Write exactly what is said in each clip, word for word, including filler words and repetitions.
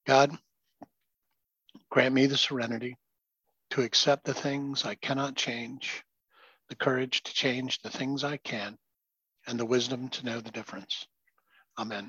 God, grant me the serenity to accept the things I cannot change, the courage to change the things I can, and the wisdom to know the difference. Amen.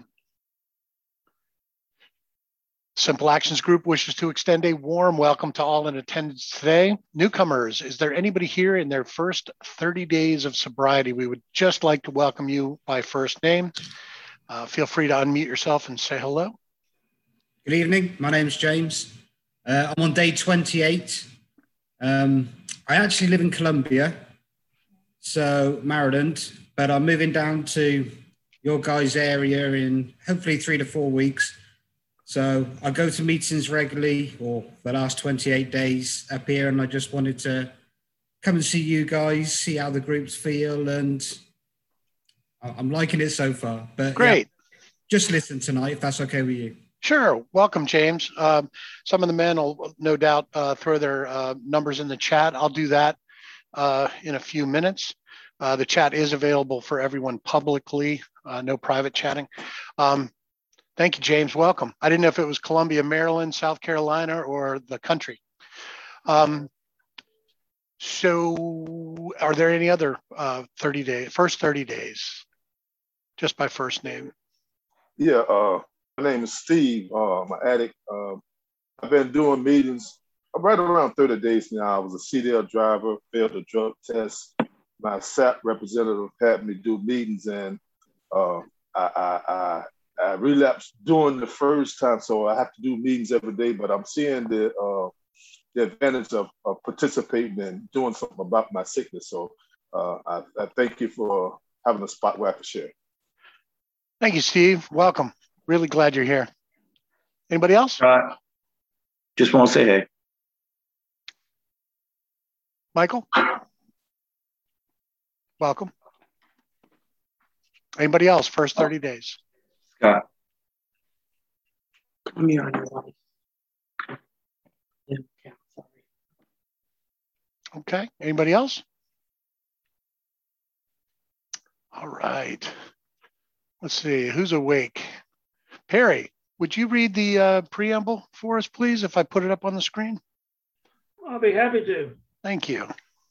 Simple Actions Group wishes to extend a warm welcome to all in attendance today. Newcomers, is there anybody here in their first thirty days of sobriety? We would just like to welcome you by first name. Uh, feel free to unmute yourself and say hello. Good evening. My name's James. Uh, I'm on day twenty-eight. Um, I actually live in Columbia, so Maryland, but I'm moving down to your guys' area in hopefully three to four weeks. So I go to meetings regularly, or the last twenty-eight days up here, and I just wanted to come and see you guys, see how the groups feel, and I'm liking it so far. But great. Yeah, just listen tonight, if that's okay with you. Sure. Welcome, James. Um, some of the men will no doubt uh, throw their uh, numbers in the chat. I'll do that uh, in a few minutes. Uh, the chat is available for everyone publicly, uh, no private chatting. Um, Thank you, James. Welcome. I didn't know if it was Columbia, Maryland, South Carolina, or the country. Um, so are there any other uh, thirty days, first thirty days, just by first name? Yeah, uh, my name is Steve. Uh, I'm an addict. Uh, I've been doing meetings right around thirty days now. I was a C D L driver, failed a drug test. My S A P representative had me do meetings, and uh, I, I, I I relapsed during the first time, so I have to do meetings every day, but I'm seeing the uh, the advantage of, of participating and doing something about my sickness. So uh, I, I thank you for having a spot where I can share. Thank you, Steve. Welcome. Really glad you're here. Anybody else? Uh, just want to say hey. Michael? Welcome. Anybody else? First thirty days. Scott. Come here on your line. Yeah, yeah, sorry. Okay. Anybody else? All right. Let's see. Who's awake? Perry, would you read the uh, preamble for us, please, if I put it up on the screen? I'll be happy to. Thank you.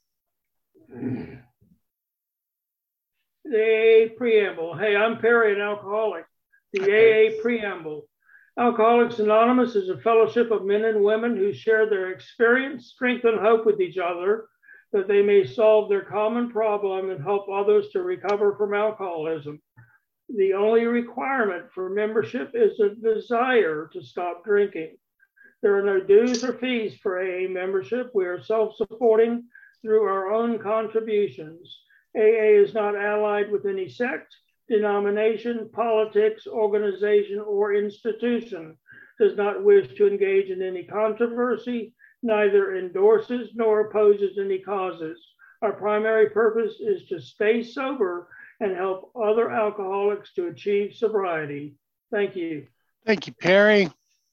The preamble. Hey, I'm Perry, an alcoholic. The A A preamble. Alcoholics Anonymous is a fellowship of men and women who share their experience, strength, and hope with each other, that they may solve their common problem and help others to recover from alcoholism. The only requirement for membership is a desire to stop drinking. There are no dues or fees for A A membership. We are self-supporting through our own contributions. A A is not allied with any sect, denomination, politics, organization, or institution, does not wish to engage in any controversy, neither endorses nor opposes any causes. Our primary purpose is to stay sober and help other alcoholics to achieve sobriety. Thank you. Thank you, Perry.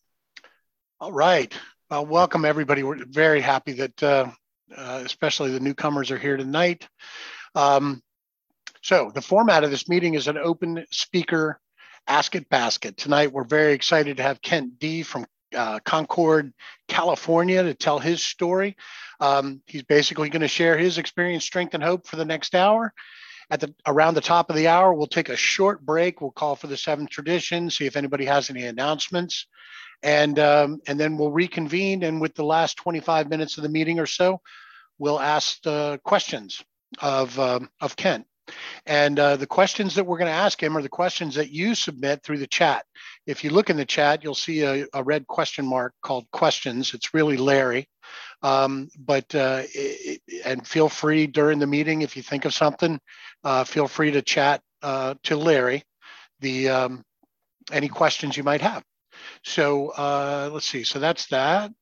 All right. Well, welcome, everybody. We're very happy that uh, uh, especially the newcomers are here tonight. Um, So the format of this meeting is an open speaker Ask It Basket. Tonight, we're very excited to have Kent D from uh, Concord, California to tell his story. Um, he's basically going to share his experience, strength, and hope for the next hour. At the around the top of the hour, we'll take a short break. We'll call for the seventh tradition, see if anybody has any announcements. And, um, and then we'll reconvene. And with the last twenty-five minutes of the meeting or so, we'll ask uh, questions of, um, of Kent. And uh, the questions that we're going to ask him are the questions that you submit through the chat. If you look in the chat, you'll see a, a red question mark called questions. It's really Larry. Um, but uh, it, and feel free during the meeting, if you think of something, uh, feel free to chat uh, to Larry the um, any questions you might have. So uh, let's see. So that's that.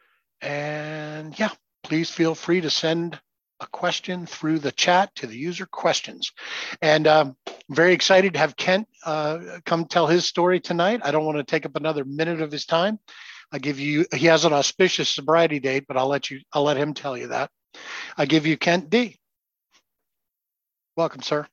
And yeah, please feel free to send a question through the chat to the user questions. And um, I'm very excited to have Kent uh, come tell his story tonight. I don't want to take up another minute of his time. I give you, he has an auspicious sobriety date, but I'll let you, I'll let him tell you that. I give you Kent D. Welcome, sir.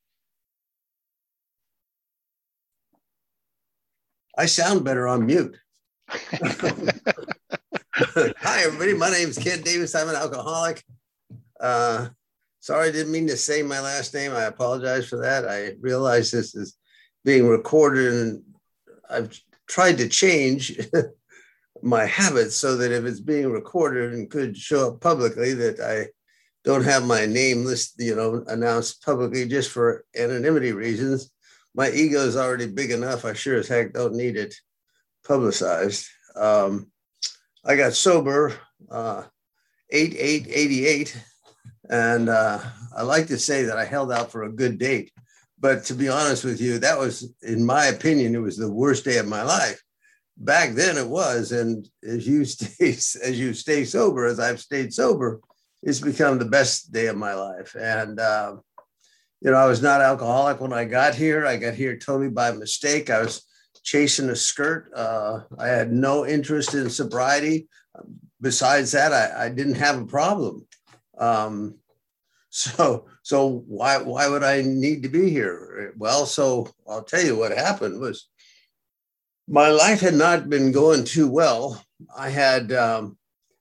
I sound better on mute. Hi, everybody. My name is Ken Davis. I'm an alcoholic. Uh, sorry, I didn't mean to say my last name. I apologize for that. I realize this is being recorded, and I've tried to change my habits so that if it's being recorded and could show up publicly, that I don't have my name list, you know, announced publicly just for anonymity reasons. My ego is already big enough. I sure as heck don't need it publicized. Um, I got sober uh, eight eight eighty-eight, and uh, I like to say that I held out for a good date. But to be honest with you, that was, in my opinion, it was the worst day of my life. Back then it was, and as you stay as you stay sober, as I've stayed sober, it's become the best day of my life. And uh, you know, I was not alcoholic when I got here. I got here totally by mistake. I was chasing a skirt. Uh, I had no interest in sobriety. Besides that, I, I didn't have a problem. Um, so, so why, why would I need to be here? Well, so I'll tell you what happened was my life had not been going too well. I had, um,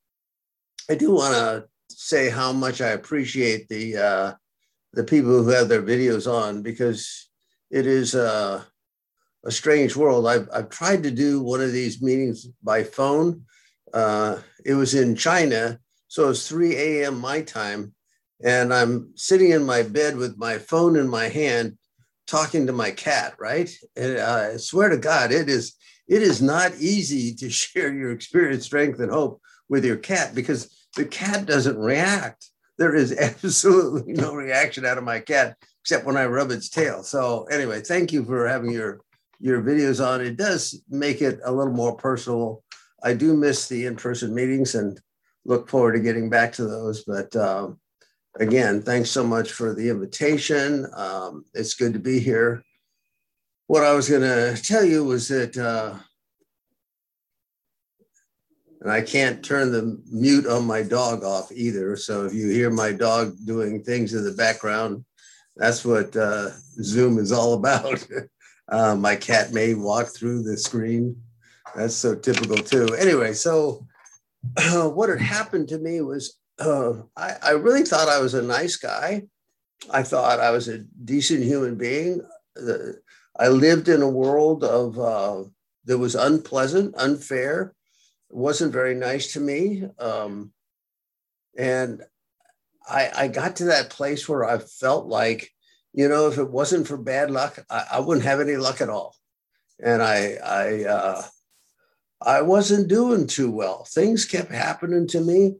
I do want to say how much I appreciate the, uh, the people who have their videos on, because it is, uh, a strange world. I've, I've tried to do one of these meetings by phone. Uh, it was in China, so it's three a m my time, and I'm sitting in my bed with my phone in my hand, talking to my cat, right? And I swear to God, it is, it is not easy to share your experience, strength, and hope with your cat, because the cat doesn't react. There is absolutely no reaction out of my cat, except when I rub its tail. So anyway, thank you for having your your videos on. It does make it a little more personal. I do miss the in-person meetings and look forward to getting back to those. But um, again, thanks so much for the invitation. Um, it's good to be here. What I was gonna tell you was that, uh, and I can't turn the mute on my dog off either. So if you hear my dog doing things in the background, that's what uh, Zoom is all about. Uh, my cat may walk through the screen. That's so typical too. Anyway, so uh, what had happened to me was uh, I, I really thought I was a nice guy. I thought I was a decent human being. Uh, I lived in a world of uh, that was unpleasant, unfair. It wasn't very nice to me. Um, and I, I got to that place where I felt like, you know, if it wasn't for bad luck, I, I wouldn't have any luck at all. And I, I, uh, I wasn't doing too well. Things kept happening to me.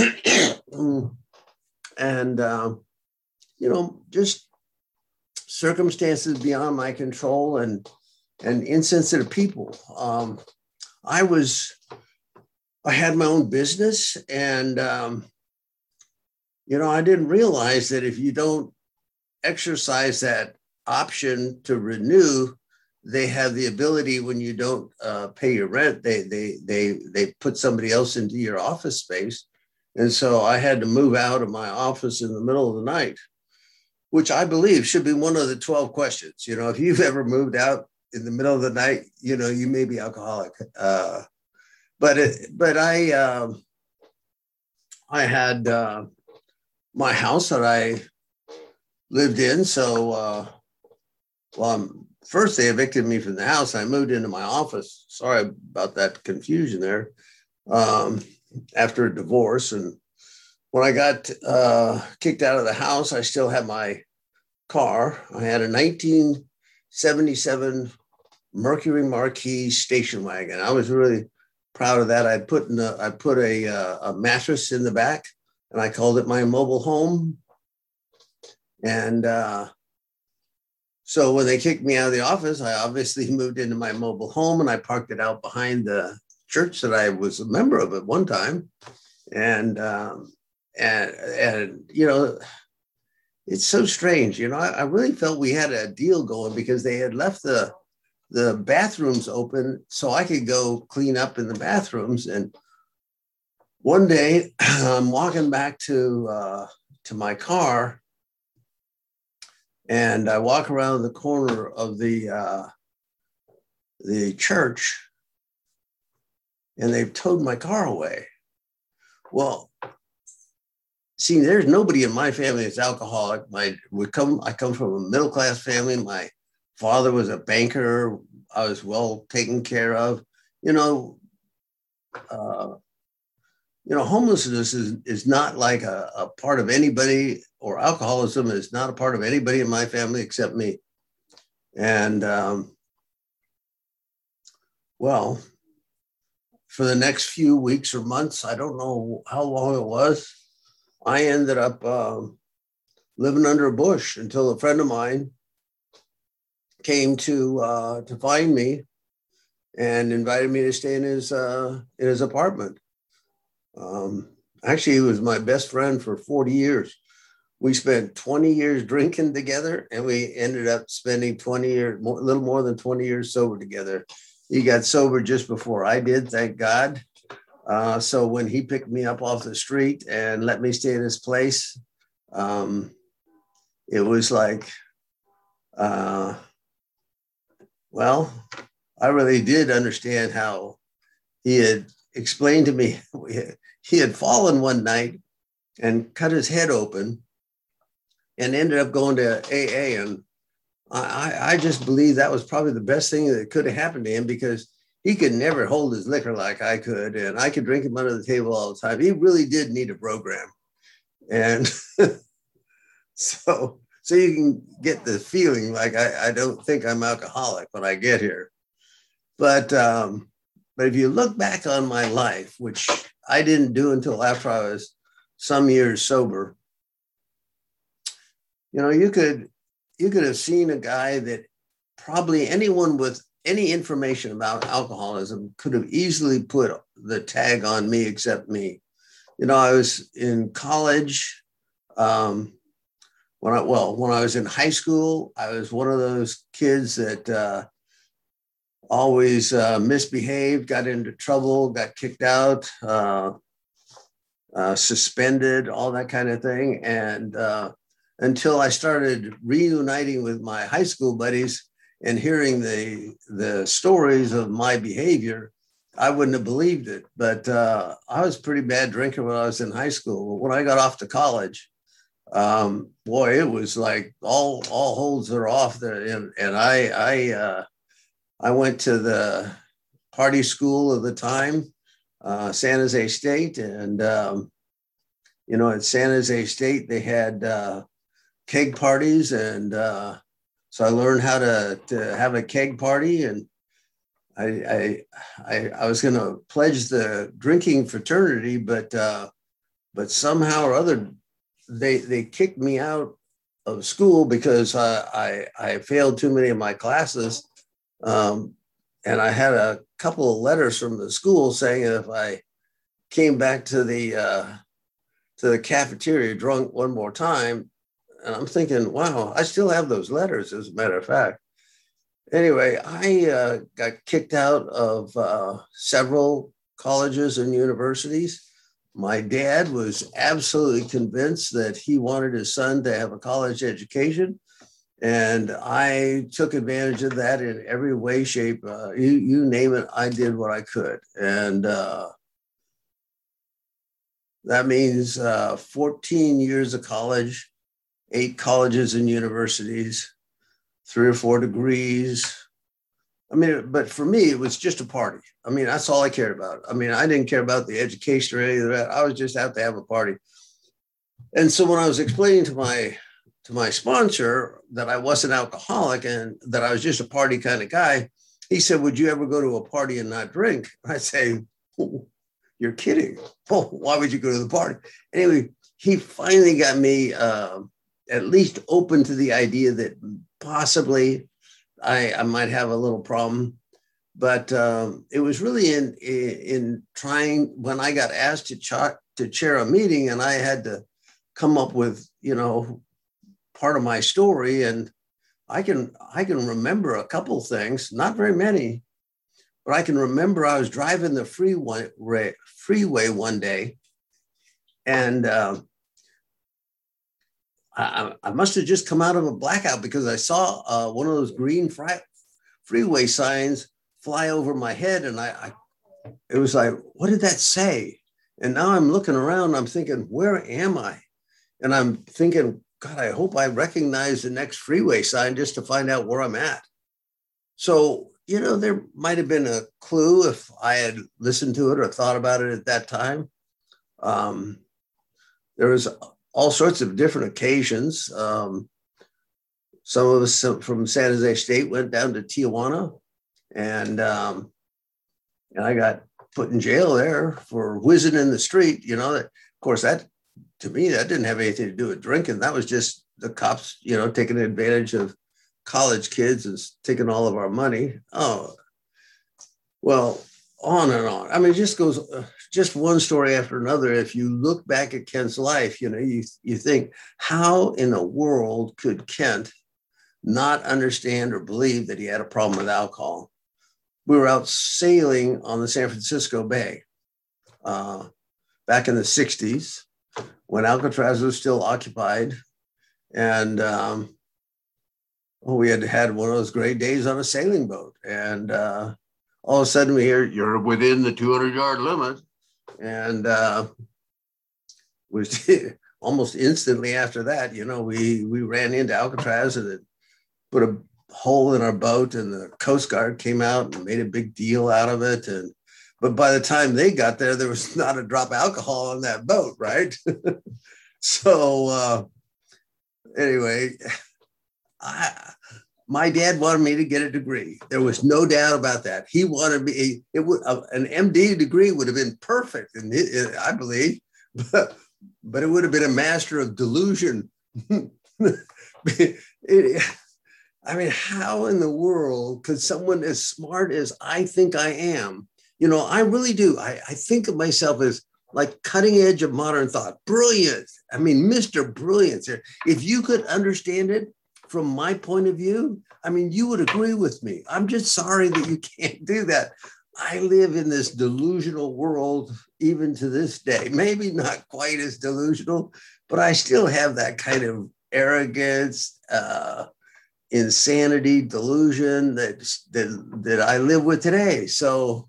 and, um, you know, just circumstances beyond my control and, and insensitive people. Um, I was, I had my own business, and, um, you know, I didn't realize that if you don't exercise that option to renew, they have the ability, when you don't uh, pay your rent, they they they they put somebody else into your office space. And so I had to move out of my office in the middle of the night, which I believe should be one of the twelve questions. You know, if you've ever moved out in the middle of the night, you know, you may be alcoholic. Uh, but it, but I um, I had uh, my house that I lived in. So, uh, well, I'm, first they evicted me from the house. I moved into my office. Sorry about that confusion there. Um, after a divorce. And when I got uh, kicked out of the house, I still had my car. I had a nineteen seventy-seven Mercury Marquis station wagon. I was really proud of that. I put in a, I put a, a mattress in the back, and I called it my mobile home. And uh, so when they kicked me out of the office, I obviously moved into my mobile home, and I parked it out behind the church that I was a member of at one time. And, um, and, and, you know, it's so strange. You know, I, I really felt we had a deal going, because they had left the, the bathrooms open so I could go clean up in the bathrooms. And one day I'm walking back to, uh, to my car, and I walk around the corner of the, uh, the church, and they've towed my car away. Well, see, there's nobody in my family that's alcoholic. My we come, I come from a middle-class family. My father was a banker. I was well taken care of. You know, uh, you know, homelessness is, is not like a, a part of anybody, or alcoholism is not a part of anybody in my family except me. And um, well, for the next few weeks or months, I don't know how long it was, I ended up um, living under a bush until a friend of mine came to uh, to find me and invited me to stay in his uh, in his apartment. Um, actually, he was my best friend for forty years. We spent twenty years drinking together, and we ended up spending twenty years, more, a little more than twenty years sober together. He got sober just before I did, thank God. Uh, so when he picked me up off the street and let me stay in his place, um, it was like, uh, well, I really did understand how he had explained to me. He had fallen one night and cut his head open and ended up going to A A. And I, I just believe that was probably the best thing that could have happened to him, because he could never hold his liquor like I could. And I could drink him under the table all the time. He really did need a program. And so, so you can get the feeling like I, I don't think I'm alcoholic when I get here. But, um, but if you look back on my life, which I didn't do until after I was some years sober, you know, you could, you could have seen a guy that probably anyone with any information about alcoholism could have easily put the tag on me except me. You know, I was in college. Um, when I, well, when I was in high school, I was one of those kids that uh, always uh, misbehaved, got into trouble, got kicked out, uh, uh, suspended, all that kind of thing. And uh, until I started reuniting with my high school buddies and hearing the, the stories of my behavior, I wouldn't have believed it. But uh, I was a pretty bad drinker when I was in high school. But when I got off to college, um, boy, it was like all, all holds are off there. And, and I, I, uh, I went to the party school of the time, uh, San Jose State. And, um, you know, at San Jose State, they had uh, keg parties. And uh, so I learned how to, to have a keg party. And I, I, I, I was going to pledge the drinking fraternity, but, uh, but somehow or other, they, they kicked me out of school because uh, I, I failed too many of my classes. Um, and I had a couple of letters from the school saying if I came back to the, uh, to the cafeteria drunk one more time. And I'm thinking, wow, I still have those letters, as a matter of fact. Anyway, I uh, got kicked out of uh, several colleges and universities. My dad was absolutely convinced that he wanted his son to have a college education. And I took advantage of that in every way, shape, uh, you, you name it, I did what I could. And uh, that means uh, fourteen years of college, eight colleges and universities, three or four degrees. I mean, but for me, it was just a party. I mean, that's all I cared about. I mean, I didn't care about the education or any of that. I was just out to have a party. And so when I was explaining to my to my sponsor that I wasn't alcoholic and that I was just a party kind of guy, he said, would you ever go to a party and not drink? I say, oh, you're kidding. Oh, why would you go to the party? Anyway, he finally got me uh, at least open to the idea that possibly I, I might have a little problem. But um, it was really in, in, in trying, when I got asked to, ch- to chair a meeting and I had to come up with, you know, part of my story. And I can, I can remember a couple of things, not very many, but I can remember I was driving the freeway, freeway one day and um, I, I must have just come out of a blackout because I saw uh, one of those green fri- freeway signs fly over my head. And I, I it was like, what did that say? And now I'm looking around, I'm thinking, where am I? And I'm thinking, God, I hope I recognize the next freeway sign just to find out where I'm at. So, you know, there might have been a clue if I had listened to it or thought about it at that time. Um, there was all sorts of different occasions. Um, some of us from San Jose State went down to Tijuana, and um, and I got put in jail there for whizzing in the street. You know, that, of course, that to me, that didn't have anything to do with drinking. That was just the cops, you know, taking advantage of college kids and taking all of our money. Oh, well, on and on. I mean, it just goes, uh, just one story after another. If you look back at Kent's life, you know, you, you think, how in the world could Kent not understand or believe that he had a problem with alcohol? We were out sailing on the San Francisco Bay uh, back in the sixties when Alcatraz was still occupied. And um, well, we had had one of those great days on a sailing boat. And uh, all of a sudden we hear, you're within the two hundred yard limit. And uh, was almost instantly after that, you know, we, we ran into Alcatraz and it put a hole in our boat, and the Coast Guard came out and made a big deal out of it. And but by the time they got there, there was not a drop of alcohol on that boat, right? So uh, anyway, I, my dad wanted me to get a degree. There was no doubt about that. He wanted me. It would uh, an M D degree would have been perfect, and I believe, but, but it would have been a master of delusion. it, I mean, how in the world could someone as smart as I think I am, you know, I really do. I, I think of myself as like cutting edge of modern thought. Brilliant. I mean, Mister Brilliant. If you could understand it from my point of view, I mean, you would agree with me. I'm just sorry that you can't do that. I live in this delusional world even to this day. Maybe not quite as delusional, but I still have that kind of arrogance, uh, insanity, delusion that, that that I live with today. So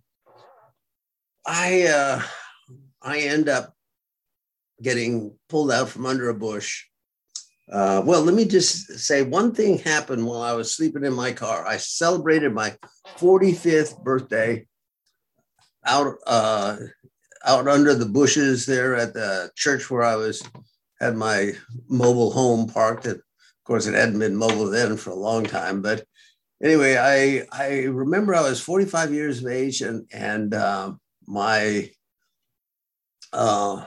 I uh, I end up getting pulled out from under a bush. Uh, well, let me just say one thing happened while I was sleeping in my car. I celebrated my forty-fifth birthday out uh, out under the bushes there at the church where I was had my mobile home parked at. Of course, it hadn't been mobile then for a long time. But anyway, I I remember I was forty-five years of age, and and uh, my uh,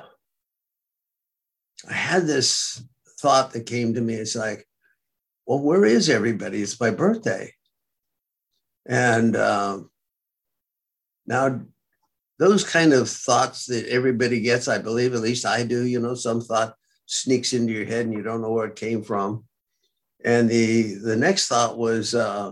I had this thought that came to me. It's like, well, where is everybody? It's my birthday, and uh, now those kind of thoughts that everybody gets, I believe, at least I do. You know, some thought sneaks into your head, and you don't know where it came from. And the, the next thought was, uh,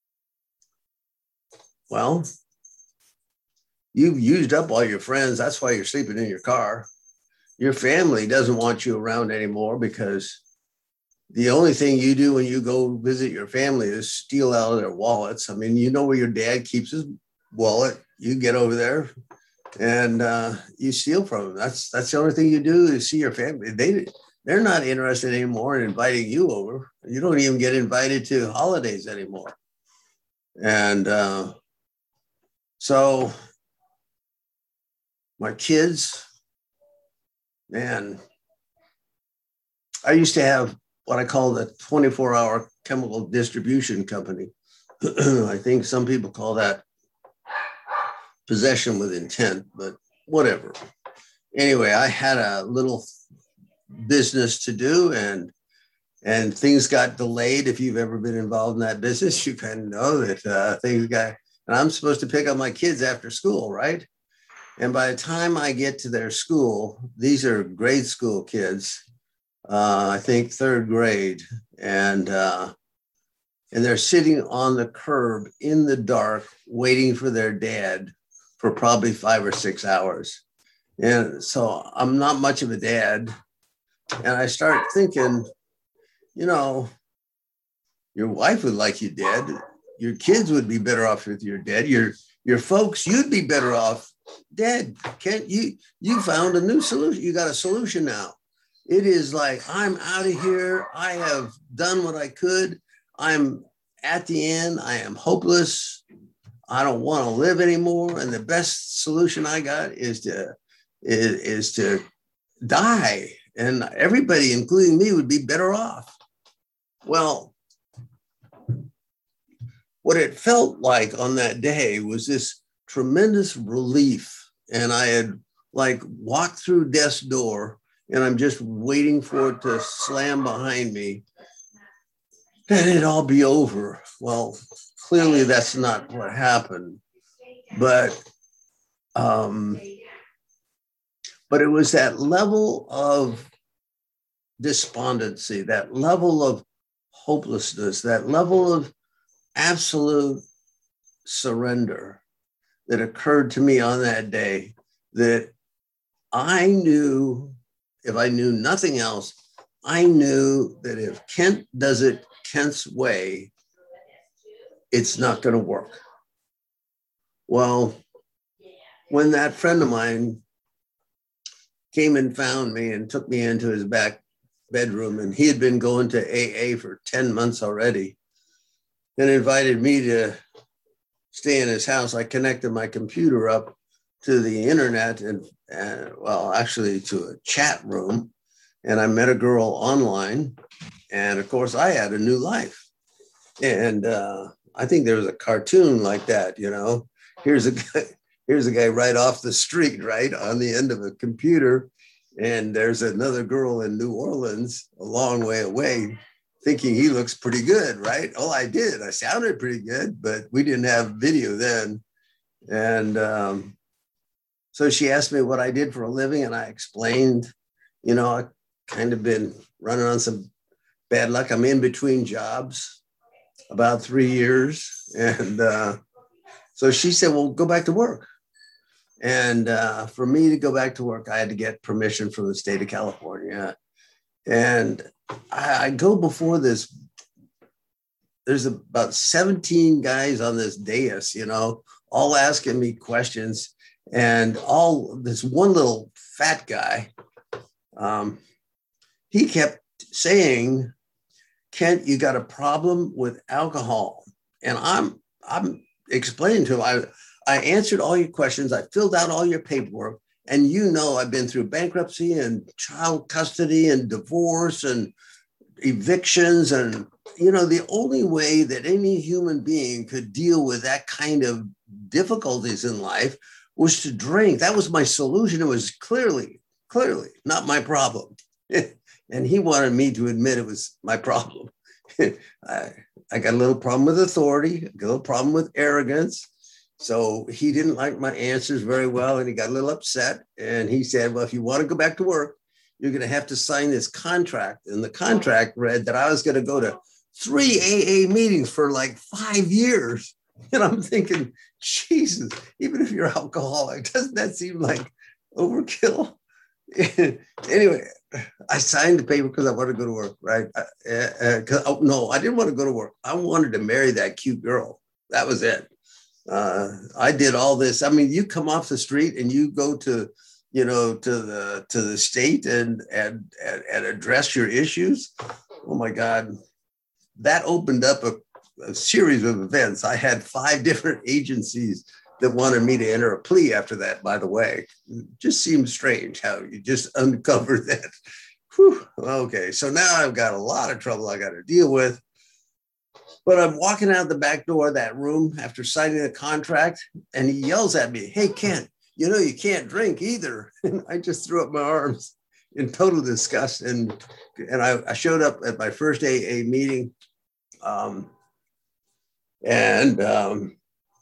well, you've used up all your friends. That's why you're sleeping in your car. Your family doesn't want you around anymore because the only thing you do when you go visit your family is steal out of their wallets. I mean, you know where your dad keeps his wallet. You get over there and uh, you steal from them. That's, that's the only thing you do is see your family. They They're not interested anymore in inviting you over. You don't even get invited to holidays anymore. And uh, so my kids, man, I used to have what I call the twenty-four hour chemical distribution company. I think some people call that possession with intent, but whatever. Anyway, I had a little business to do, and and things got delayed. If you've ever been involved in that business, you kind of know that uh, things got, and I'm supposed to pick up my kids after school, right? And by the time I get to their school, these are grade school kids, uh, I think third grade, and uh, and they're sitting on the curb in the dark, waiting for their dad for probably five or six hours. And so I'm not much of a dad. And I start thinking, you know, your wife would like you dead. Your kids would be better off with your dead. Your your folks, you'd be better off dead. Can't you? You found a new solution. You got a solution now. It is like, I'm out of here. I have done what I could. I'm at the end. I am hopeless. I don't want to live anymore. And the best solution I got is to is, is to die. And everybody, including me, would be better off. Well, what it felt like on that day was this tremendous relief. And I had like walked through death's door and I'm just waiting for it to slam behind me and it'd all be over. Well, clearly that's not what happened, but, um, but it was that level of despondency, that level of hopelessness, that level of absolute surrender that occurred to me on that day, that I knew, if I knew nothing else, I knew that if Kent does it Kent's way, it's not going to work. Well, when that friend of mine came and found me and took me into his back bedroom, and he had been going to A A for ten months already, and invited me to stay in his house, I connected my computer up to the internet and, and well, actually to a chat room. And I met a girl online. And of course, I had a new life. And uh, I think there was a cartoon like that, you know, here's a guy, here's a guy right off the street, right on the end of a computer. And there's another girl in New Orleans, a long way away, thinking he looks pretty good, right? Oh, I did. I sounded pretty good, but we didn't have video then. And um, so she asked me what I did for a living, and I explained, you know, I kind of been running on some bad luck. I'm in between jobs, about three years. And uh, so she said, well, go back to work. And uh, for me to go back to work, I had to get permission from the state of California. And I, I go before this, there's about seventeen guys on this dais, you know, all asking me questions, and all this one little fat guy, um, he kept saying, Kent, you got a problem with alcohol. And I'm, I'm explaining to him, I, I answered all your questions. I filled out all your paperwork. And you know, I've been through bankruptcy and child custody and divorce and evictions. And, you know, the only way that any human being could deal with that kind of difficulties in life was to drink. That was my solution. It was clearly, clearly not my problem. And he wanted me to admit it was my problem. I, I got a little problem with authority, a little problem with arrogance. So he didn't like my answers very well, and he got a little upset. And he said, well, if you want to go back to work, you're going to have to sign this contract. And the contract read that I was going to go to three A A meetings for like five years. And I'm thinking, Jesus, even if you're alcoholic, doesn't that seem like overkill? Anyway, I signed the paper because I wanted to go to work, right? Uh, uh, oh, no, I didn't want to go to work. I wanted to marry that cute girl. That was it. Uh, I did all this. I mean, you come off the street and you go to, you know, to the to the state and and and, and address your issues. Oh my God, that opened up a, a series of events. I had five different agencies that wanted me to enter a plea after that. By the way, it just seems strange how you just uncovered that. Whew. Okay, so now I've got a lot of trouble I got to deal with. But I'm walking out the back door of that room after signing the contract, and he yells at me, hey, Kent, you know, you can't drink either. And I just threw up my arms in total disgust. And, and I, I showed up at my first A A meeting. Um, and um,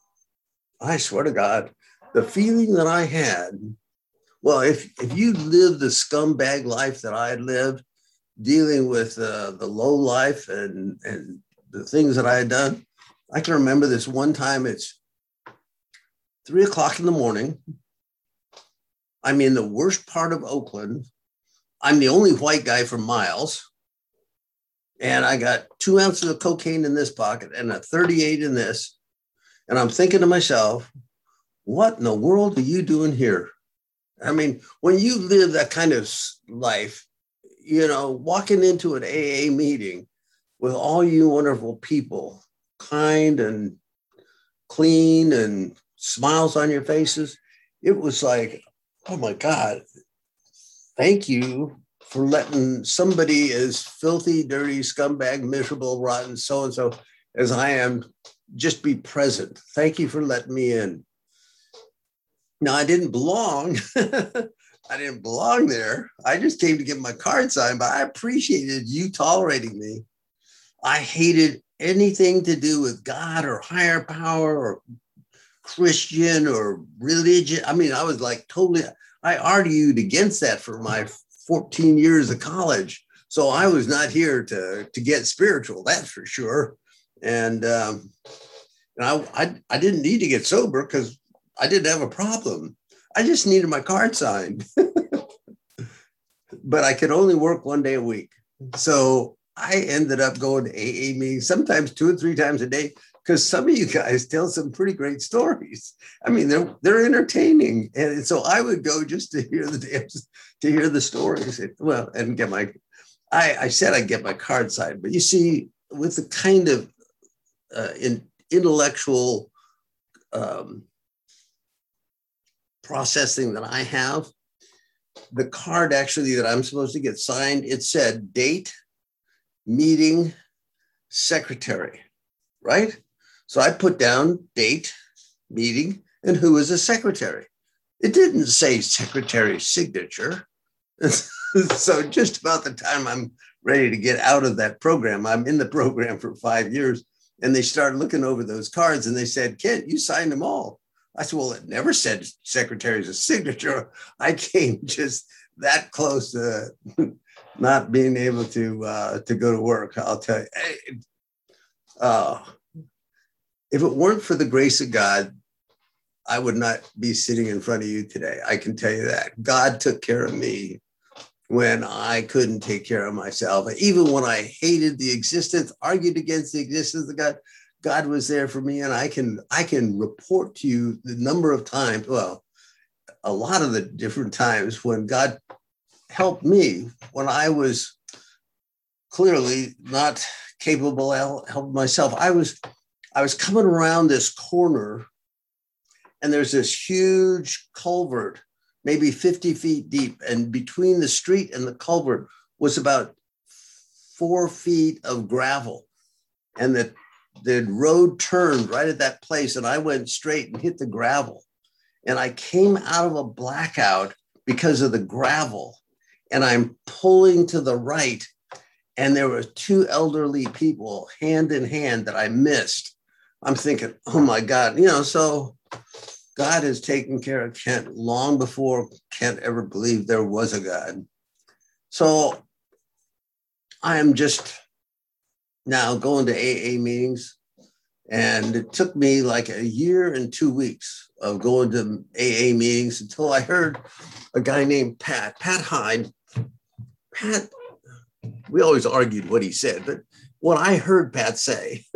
I swear to God, the feeling that I had, well, if, if you lived the scumbag life that I had lived, dealing with uh, the low life and, and the things that I had done, I can remember this one time. It's three o'clock in the morning. I'm in the worst part of Oakland. I'm the only white guy for miles. And I got two ounces of cocaine in this pocket and a thirty-eight in this. And I'm thinking to myself, what in the world are you doing here? I mean, when you live that kind of life, you know, walking into an A A meeting with all you wonderful people, kind and clean and smiles on your faces, it was like, oh my God, thank you for letting somebody as filthy, dirty, scumbag, miserable, rotten, so-and-so as I am just be present. Thank you for letting me in. Now, I didn't belong. I didn't belong there. I just came to get my card signed, but I appreciated you tolerating me. I hated anything to do with God or higher power or Christian or religion. I mean, I was like totally, I argued against that for my fourteen years of college. So I was not here to, to get spiritual, that's for sure. And, um, and I, I, I didn't need to get sober because I didn't have a problem. I just needed my card signed. But I could only work one day a week. So I ended up going to A A meetings, sometimes two or three times a day, because some of you guys tell some pretty great stories. I mean, they're they're entertaining. And so I would go just to hear the to hear the stories. Well, and get my, I, I said I'd get my card signed, but you see, with the kind of uh, in, intellectual um, processing that I have, the card actually that I'm supposed to get signed, it said date, meeting, secretary, right? So I put down date, meeting, and who is a secretary. It didn't say secretary's signature. So just about the time I'm ready to get out of that program, I'm in the program for five years, and they started looking over those cards and they said, Kent, you signed them all. I said, well, it never said secretary's signature. I came just that close to not being able to uh, to go to work. I'll tell you, hey, uh, if it weren't for the grace of God, I would not be sitting in front of you today. I can tell you that. God took care of me when I couldn't take care of myself. Even when I hated the existence, argued against the existence of God, God was there for me. And I can, I can report to you the number of times, well, a lot of the different times when God helped me when I was clearly not capable of helping myself. I was, I was coming around this corner and there's this huge culvert, maybe fifty feet deep. And between the street and the culvert was about four feet of gravel. And the, the road turned right at that place. And I went straight and hit the gravel. And I came out of a blackout because of the gravel. And I'm pulling to the right. And there were two elderly people hand in hand that I missed. I'm thinking, oh my God, you know, so God has taken care of Kent long before Kent ever believed there was a God. So I am just now going to A A meetings. And it took me like a year and two weeks of going to A A meetings until I heard a guy named Pat, Pat Hyde. Pat, we always argued what he said, but what I heard Pat say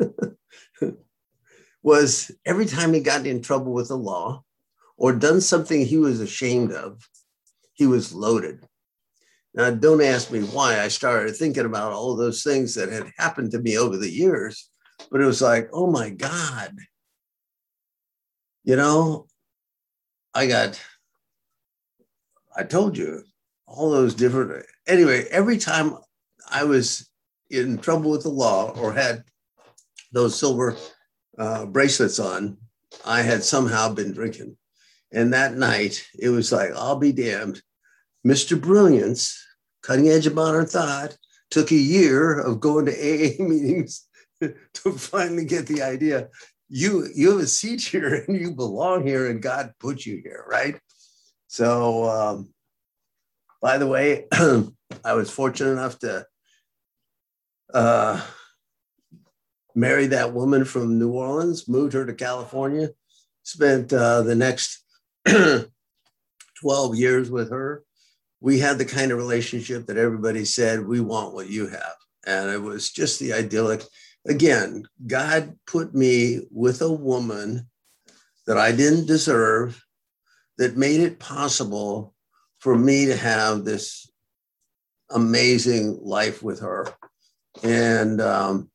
was every time he got in trouble with the law or done something he was ashamed of, he was loaded. Now, don't ask me why I started thinking about all those things that had happened to me over the years, but it was like, oh my God, you know, I got, I told you all those different, anyway, every time I was in trouble with the law or had those silver uh, bracelets on, I had somehow been drinking. And that night, it was like, I'll be damned. Mister Brilliance, cutting edge of modern thought, took a year of going to A A meetings to finally get the idea. You, you have a seat here and you belong here and God put you here, right? So, um, by the way, I was fortunate enough to uh, marry that woman from New Orleans, moved her to California, spent uh, the next twelve years with her. We had the kind of relationship that everybody said, we want what you have. And it was just the idyllic. Again, God put me with a woman that I didn't deserve, that made it possible for me to have this amazing life with her. And um,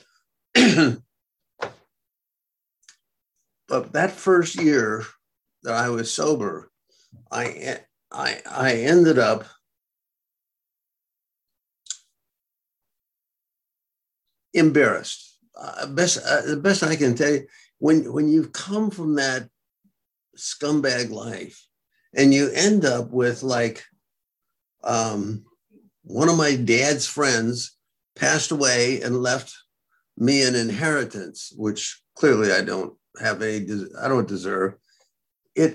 but that first year that I was sober, I, I, I ended up embarrassed. Uh, best, uh, the best I can tell you, when, when you've come from that scumbag life and you end up with like um, one of my dad's friends passed away and left me an inheritance, which clearly I don't have any, I don't deserve. It,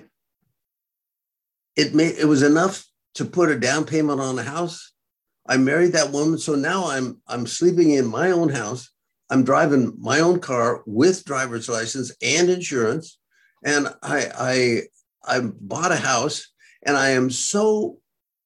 it made, it was enough to put a down payment on a house. I married that woman. So now I'm, I'm sleeping in my own house. I'm driving my own car with driver's license and insurance. And I, I, I bought a house, and I am so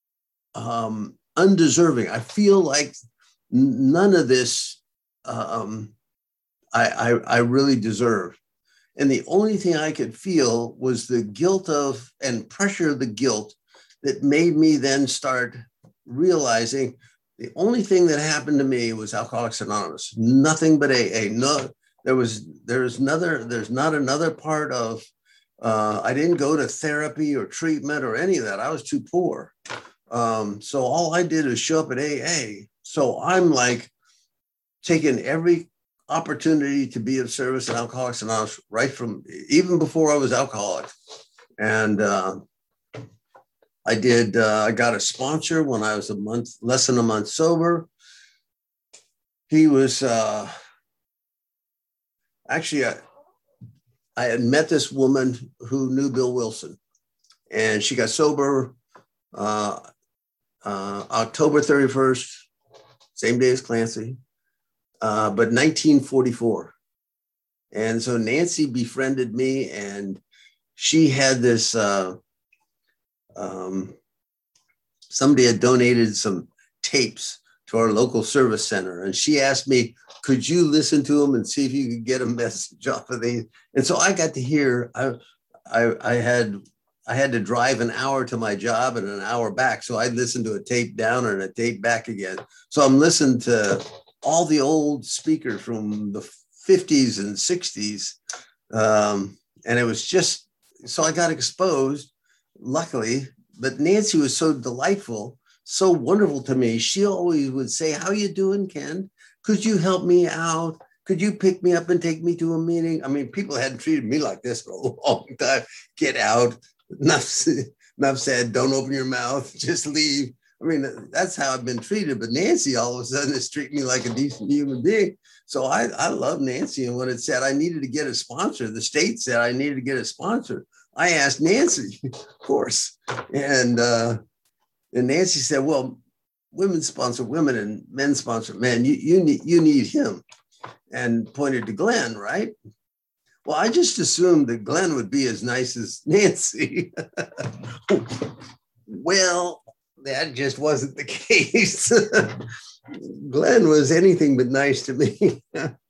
um, undeserving. I feel like none of this um, I, I, I really deserve. And the only thing I could feel was the guilt of and pressure of the guilt that made me then start realizing the only thing that happened to me was Alcoholics Anonymous. Nothing but A A. No, there was there's another there's not another part of. Uh, I didn't go to therapy or treatment or any of that. I was too poor. Um, so all I did is show up at A A. So I'm like taking every opportunity to be of service in Alcoholics Anonymous right from even before I was alcoholic. And uh, I did, uh, I got a sponsor when I was a month, less than a month sober. He was uh, actually, I, I had met this woman who knew Bill Wilson, and she got sober uh, uh, October thirty-first, same day as Clancy, uh, but nineteen forty-four. And so Nancy befriended me, and she had this, uh, um, somebody had donated some tapes to our local service center. And she asked me, could you listen to them and see if you could get a message off of these? And so I got to hear, I, I, I had, I had to drive an hour to my job and an hour back. So I listened to a tape down and a tape back again. So I'm listening to all the old speakers from the fifties and sixties. Um, and it was just, so I got exposed, luckily, but Nancy was so delightful, so wonderful to me. She always would say, how you doing, Ken? Could you help me out? Could you pick me up and take me to a meeting? I mean, people hadn't treated me like this for a long time. Get out. Enough, enough said, don't open your mouth, just leave. I mean, that's how I've been treated. But Nancy all of a sudden is treating me like a decent human being. So I, I love Nancy. And when it said I needed to get a sponsor, the state said I needed to get a sponsor. I asked Nancy, of course. And, uh, and Nancy said, well, women sponsor women and men sponsor men. You, you, need, you need him. And pointed to Glenn, right? Well, I just assumed that Glenn would be as nice as Nancy. Well, that just wasn't the case. Glenn was anything but nice to me.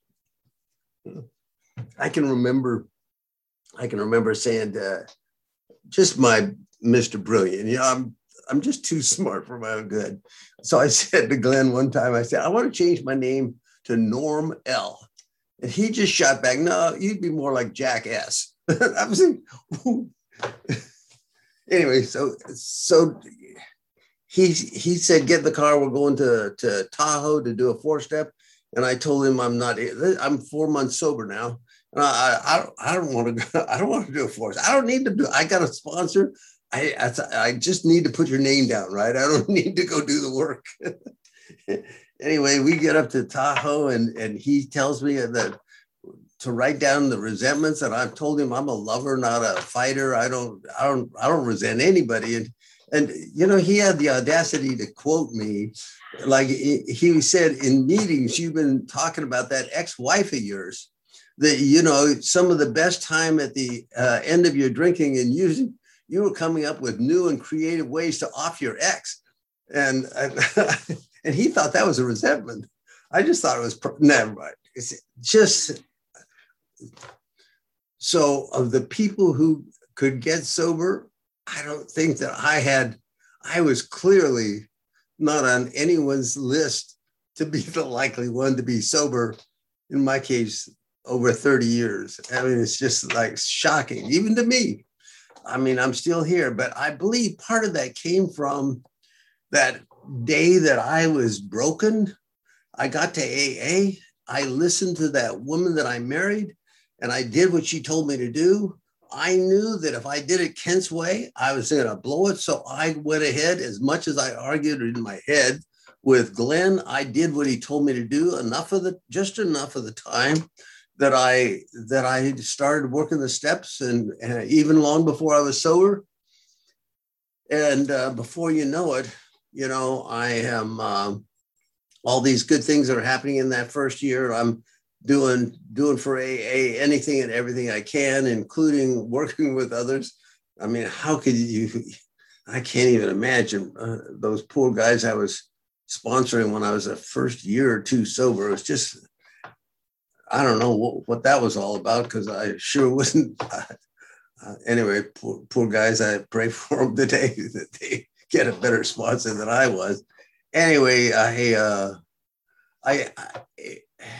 I can remember, I can remember saying, uh, just my Mister Brilliant, you know, I'm, I'm just too smart for my own good. So I said to Glenn one time, I said, I want to change my name to Norm L. And he just shot back, no, you'd be more like Jack S. I was like, anyway, so, so he, he said, get in the car, we're going to, to Tahoe to do a four-step. And I told him I'm not, I'm four months sober now. And I, I, I don't want to go, I don't want to do a four. I don't need to do, I got a sponsor. I, I, I just need to put your name down, right? I don't need to go do the work. Anyway, we get up to Tahoe, and, and he tells me that to write down the resentments. And I've told him I'm a lover, not a fighter. I don't, I don't, I don't resent anybody. And, and, you know, he had the audacity to quote me. Like he said, in meetings, you've been talking about that ex-wife of yours, that, you know, some of the best time at the uh, end of your drinking and using, you were coming up with new and creative ways to off your ex. And, and he thought that was a resentment. I just thought it was, never mind. It's just, So of the people who could get sober, I don't think that I had, I was clearly not on anyone's list to be the likely one to be sober, in my case, over thirty years. I mean, it's just like shocking, even to me. I mean, I'm still here, but I believe part of that came from that day that I was broken. I got to A A. I listened to that woman that I married, and I did what she told me to do. I knew that if I did it Kent's way, I was going to blow it. So I went ahead, as much as I argued in my head with Glenn. I did what he told me to do enough of the, just enough of the time that I, that I started working the steps, and, and even long before I was sober. And uh, before you know it, you know, I am, um, all these good things that are happening in that first year. I'm doing doing for A A anything and everything I can, including working with others. I mean, how could you, I can't even imagine uh, those poor guys I was sponsoring when I was a first year or two sober. It was just, I don't know what, what that was all about, because I sure wasn't. Uh, uh, anyway, poor, poor guys, I pray for them today that they get a better sponsor than I was. Anyway, I, uh, I, I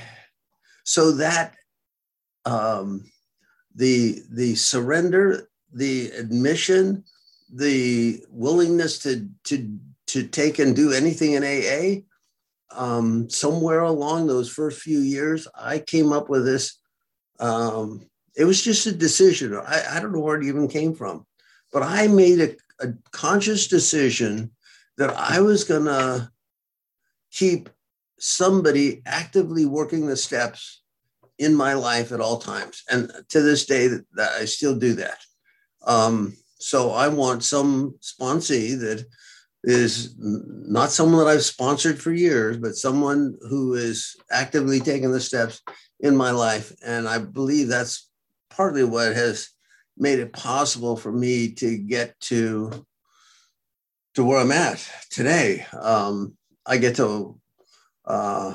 so that um, the the surrender, the admission, the willingness to to to take and do anything in A A, um, somewhere along those first few years, I came up with this. Um, it was just a decision. I, I don't know where it even came from, but I made a, a conscious decision that I was gonna keep somebody actively working the steps in my life at all times. And to this day, that, that I still do that. Um, so I want some sponsee that is not someone that I've sponsored for years, but someone who is actively taking the steps in my life. And I believe that's partly what has made it possible for me to get to, to where I'm at today. Um, I get to, uh,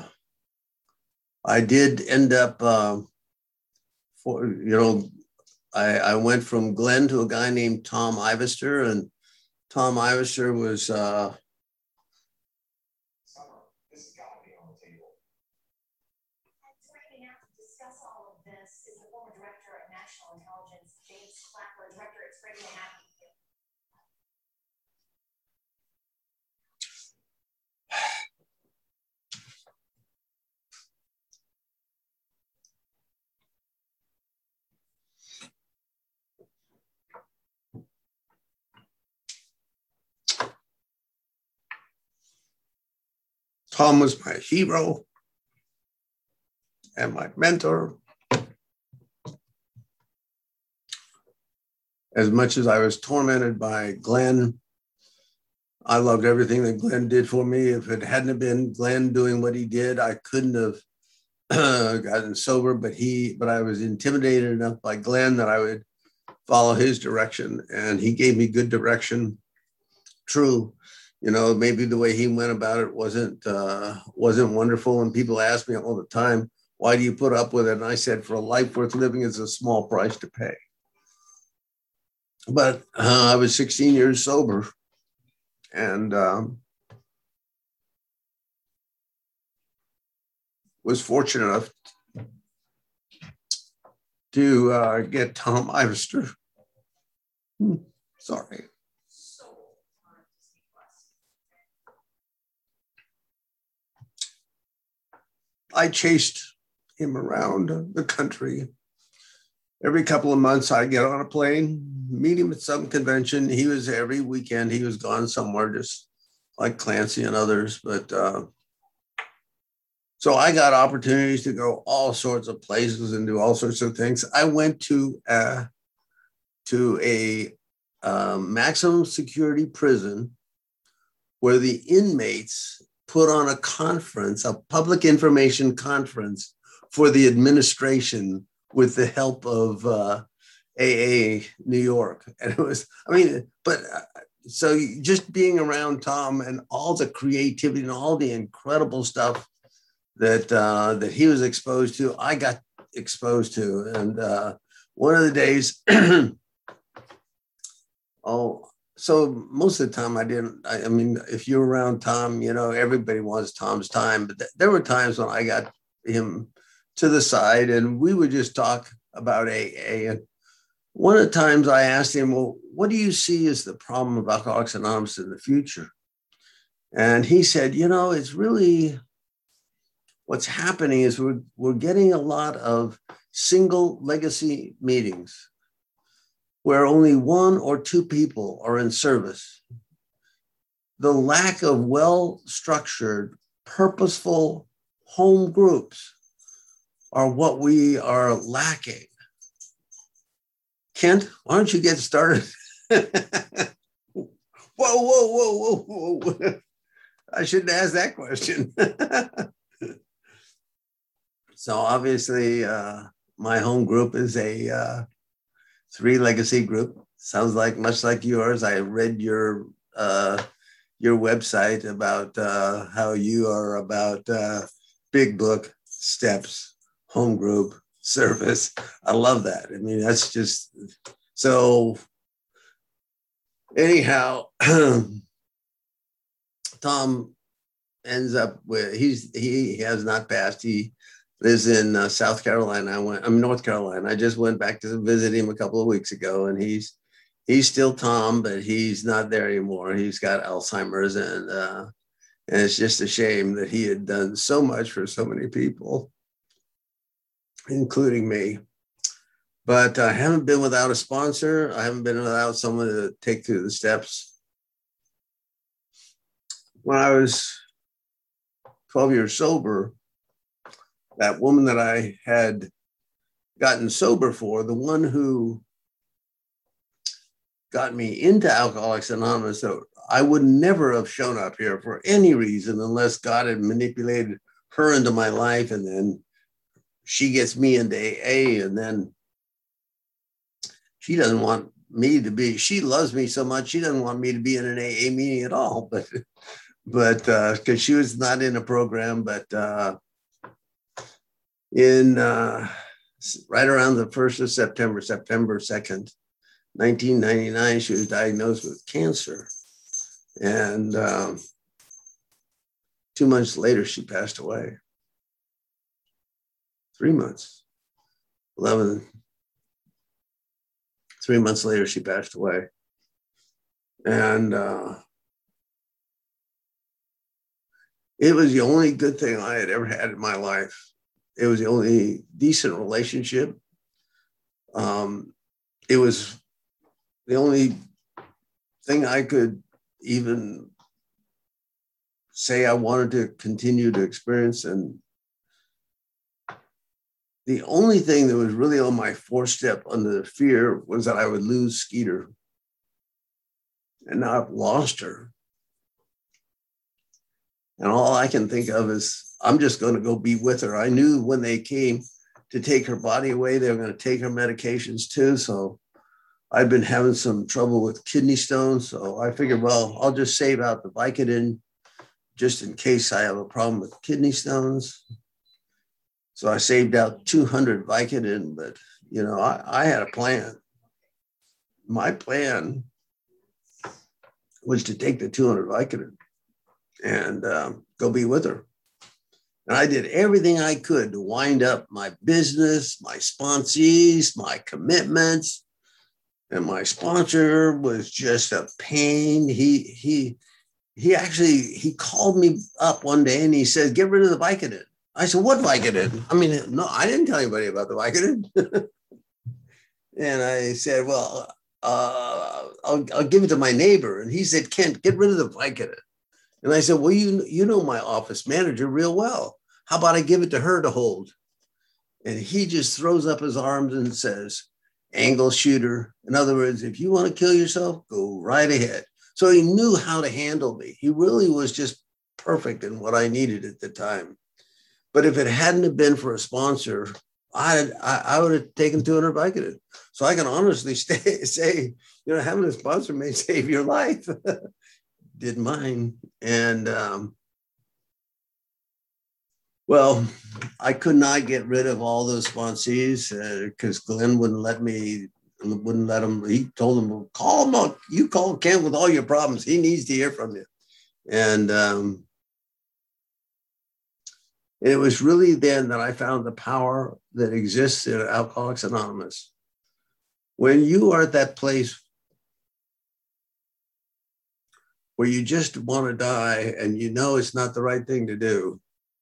I did end up, uh, for, you know, I, I went from Glenn to a guy named Tom Ivester, and Tom Ivester was, uh, This has got to be on the table. Joining out to discuss all of this is the former director of national intelligence, James Clapper. Director, it's great to have you here. Tom was my hero and my mentor. As much as I was tormented by Glenn, I loved everything that Glenn did for me. If it hadn't been Glenn doing what he did, I couldn't have uh, gotten sober, but he, but I was intimidated enough by Glenn that I would follow his direction, and he gave me good direction. True. You know, maybe the way he went about it wasn't uh, wasn't wonderful. And people ask me all the time, why do you put up with it? And I said, for a life worth living, it's a small price to pay. But uh, I was sixteen years sober, and um, was fortunate enough to uh, get Tom Ivester. Hmm, sorry. I chased him around the country. Every couple of months, I'd get on a plane, meet him at some convention. He was every weekend, he was gone somewhere, just like Clancy and others. But uh, so I got opportunities to go all sorts of places and do all sorts of things. I went to, uh, to a uh, maximum security prison where the inmates put on a conference, a public information conference for the administration with the help of uh, A A New York. And it was, I mean, but uh, so just being around Tom and all the creativity and all the incredible stuff that uh, that he was exposed to, I got exposed to. And uh, one of the days, oh, so most of the time I didn't, I, I mean, if you're around Tom, you know, everybody wants Tom's time, but th- there were times when I got him to the side and we would just talk about A A. And one of the times I asked him, well, what do you see as the problem of Alcoholics Anonymous in the future? And he said, you know, it's really, what's happening is we're, we're getting a lot of single legacy meetings where only one or two people are in service. The lack of well-structured, purposeful home groups are what we are lacking. Kent, why don't you get started? whoa, whoa, whoa, whoa, whoa. I shouldn't ask that question. So obviously, uh, my home group is a uh, three legacy group. Sounds like much like yours. I read your uh, your website about uh, how you are about uh, big book, steps, home group, service. I love that. I mean, that's just so. Anyhow, Tom ends up with he's he has not passed. He lives in uh, South Carolina. I went, I'm North Carolina. I just went back to visit him a couple of weeks ago, and he's he's still Tom, but he's not there anymore. He's got Alzheimer's, and uh, and it's just a shame that he had done so much for so many people, including me. But I haven't been without a sponsor. I haven't been without someone to take through the steps. When I was twelve years sober, that woman that I had gotten sober for, the one who got me into Alcoholics Anonymous, so I would never have shown up here for any reason unless God had manipulated her into my life, and then she gets me into A A, and then she doesn't want me to be, she loves me so much, she doesn't want me to be in an A A meeting at all, but but uh, because she was not in a program, but uh, in uh, right around the first of September, September second, nineteen ninety-nine, she was diagnosed with cancer. And um, two months later, she passed away. Three months, eleven, three months later, she passed away. And uh, it was the only good thing I had ever had in my life. It was the only decent relationship. Um, it was the only thing I could even say I wanted to continue to experience. And the only thing that was really on my fourth step under the fear was that I would lose Skeeter. And now I've lost her. And all I can think of is, I'm just going to go be with her. I knew when they came to take her body away, they were going to take her medications too. So I've been having some trouble with kidney stones. So I figured, well, I'll just save out the Vicodin just in case I have a problem with kidney stones. So I saved out two hundred Vicodin, but you know, I, I had a plan. My plan was to take the two hundred Vicodin and um, go be with her. And I did everything I could to wind up my business, my sponsees, my commitments. And my sponsor was just a pain. He he he actually, he called me up one day and he said, get rid of the Vicodin. I said, what Vicodin? I mean, no, I didn't tell anybody about the Vicodin. And I said, well, uh, I'll, I'll give it to my neighbor. And he said, Kent, get rid of the Vicodin. And I said, well, you, you know my office manager real well. How about I give it to her to hold? And he just throws up his arms and says, angle shooter. In other words, if you want to kill yourself, go right ahead. So he knew how to handle me. He really was just perfect in what I needed at the time. But if it hadn't have been for a sponsor, I'd, I, I would have taken two hundred Vicodin. So I can honestly stay, say, you know, having a sponsor may save your life. Did mine. And um, Well, I could not get rid of all those sponsees because uh, Glenn wouldn't let me, wouldn't let him. He told them, well, call him up. You call Ken with all your problems. He needs to hear from you. And um, it was really then that I found the power that exists in Alcoholics Anonymous. When you are at that place where you just want to die and you know it's not the right thing to do,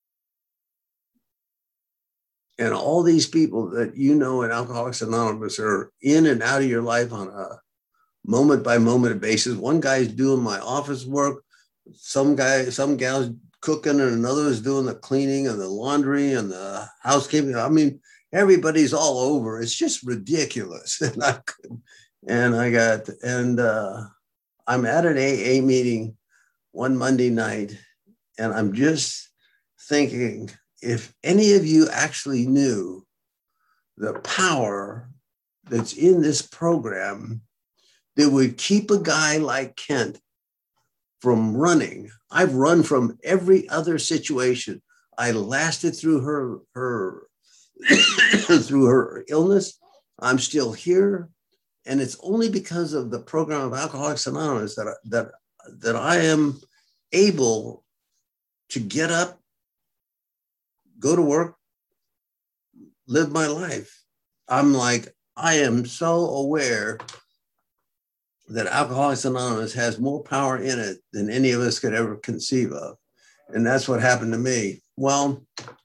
and all these people that you know in Alcoholics Anonymous are in and out of your life on a moment by moment basis. One guy's doing my office work, some guy, some gal's cooking, and another is doing the cleaning and the laundry and the housekeeping. I mean, everybody's all over. It's just ridiculous. And I, and I got, and uh, I'm at an A A meeting one Monday night, and I'm just thinking, if any of you actually knew the power that's in this program that would keep a guy like Kent from running. I've run from every other situation. I lasted through her, her through her illness. I'm still here. And it's only because of the program of Alcoholics Anonymous that, that, that I am able to get up, go to work, live my life. I'm like, I am so aware that Alcoholics Anonymous has more power in it than any of us could ever conceive of. And that's what happened to me. Well,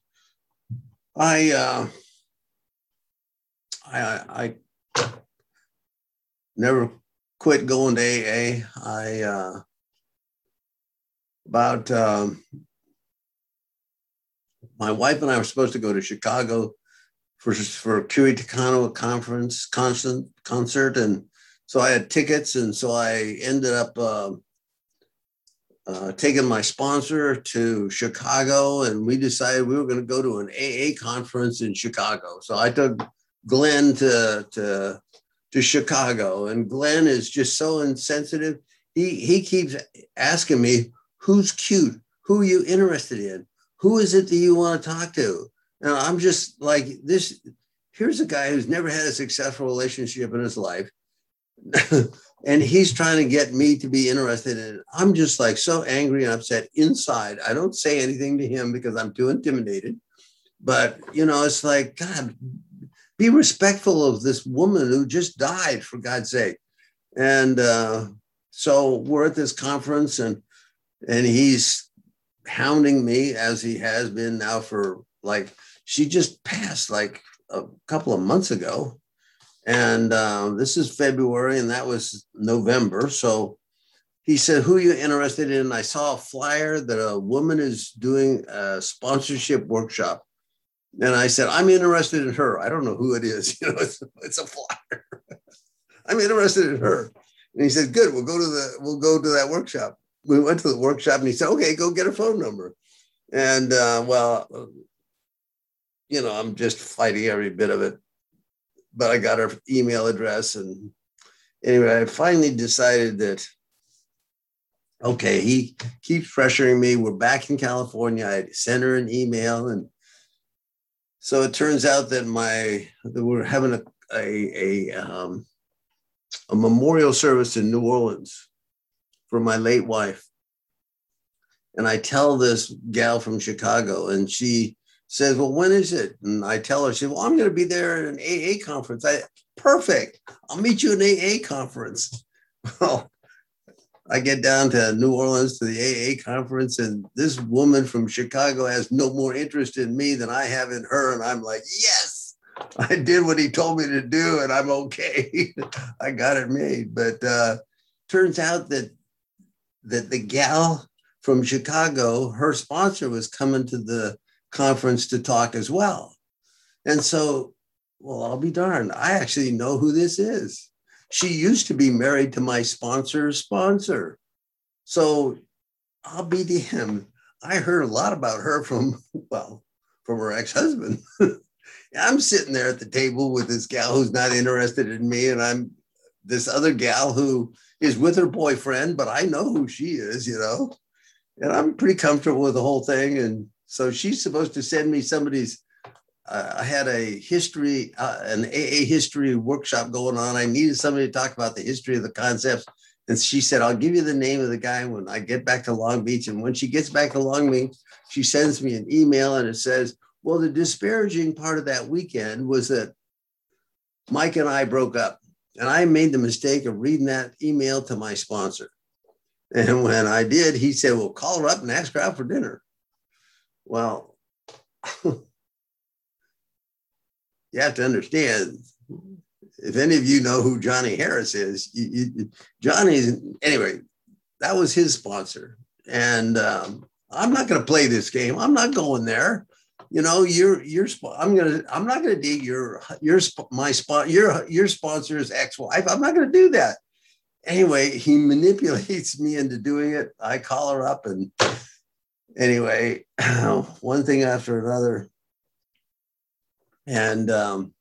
I, uh, I, I never quit going to A A. I, uh, about, um, my wife and I were supposed to go to Chicago for, for Curie Takano conference, constant concert. And so I had tickets. And so I ended up uh, uh, taking my sponsor to Chicago, and we decided we were going to go to an A A conference in Chicago. So I took Glenn to, to, to Chicago, and Glenn is just so insensitive. He, he keeps asking me, who's cute? Who are you interested in? Who is it that you want to talk to? And I'm just like, this, here's a guy who's never had a successful relationship in his life. And he's trying to get me to be interested in it. I'm just like so angry and upset inside. I don't say anything to him because I'm too intimidated. But, you know, it's like, God, be respectful of this woman who just died, for God's sake. And uh, so we're at this conference, and and he's hounding me, as he has been now for, like, she just passed like a couple of months ago. And uh, this is February, and that was November. So he said, who are you interested in? I saw a flyer that a woman is doing a sponsorship workshop. And I said, I'm interested in her. I don't know who it is. You know, it's, it's a flyer. I'm interested in her. And he said, good, we'll go to the, we'll go to that workshop. We went to the workshop, and he said, okay, go get her phone number. And uh, well, you know, I'm just fighting every bit of it. But I got her email address. And anyway, I finally decided that, okay, he keeps pressuring me. We're back in California. I sent her an email. And so it turns out that my, that we're having a, a, a, um, a memorial service in New Orleans for my late wife. And I tell this gal from Chicago, and she says, well, when is it? And I tell her, she said, well, I'm going to be there at an A A conference. I, perfect. I'll meet you at an A A conference. Well, I get down to New Orleans to the A A conference, and this woman from Chicago has no more interest in me than I have in her. And I'm like, yes, I did what he told me to do, and I'm okay. I got it made. But uh, turns out that that the gal from Chicago, her sponsor, was coming to the conference to talk as well. And so, well, I'll be darned, I actually know who this is. She used to be married to my sponsor's sponsor. So I'll be damned. I heard a lot about her from, well, from her ex-husband. I'm sitting there at the table with this gal who's not interested in me, and I'm this other gal who is with her boyfriend, but I know who she is, you know, and I'm pretty comfortable with the whole thing. And So she's supposed to send me somebody's, uh, I had a history, uh, an A A history workshop going on. I needed somebody to talk about the history of the concepts. And she said, I'll give you the name of the guy when I get back to Long Beach. And when she gets back to Long Beach, she sends me an email and it says, well, the disparaging part of that weekend was that Mike and I broke up. And I made the mistake of reading that email to my sponsor. And when I did, he said, well, call her up and ask her out for dinner. Well, you have to understand, if any of you know who Johnny Harris is, you, you, Johnny's, anyway, that was his sponsor. And um, I'm not going to play this game. I'm not going there. You know, you're, you're, I'm going to, I'm not going to date your, your, my spot, your, your sponsor's ex-wife. I'm not going to do that. Anyway, he manipulates me into doing it. I call her up and anyway, one thing after another. And um,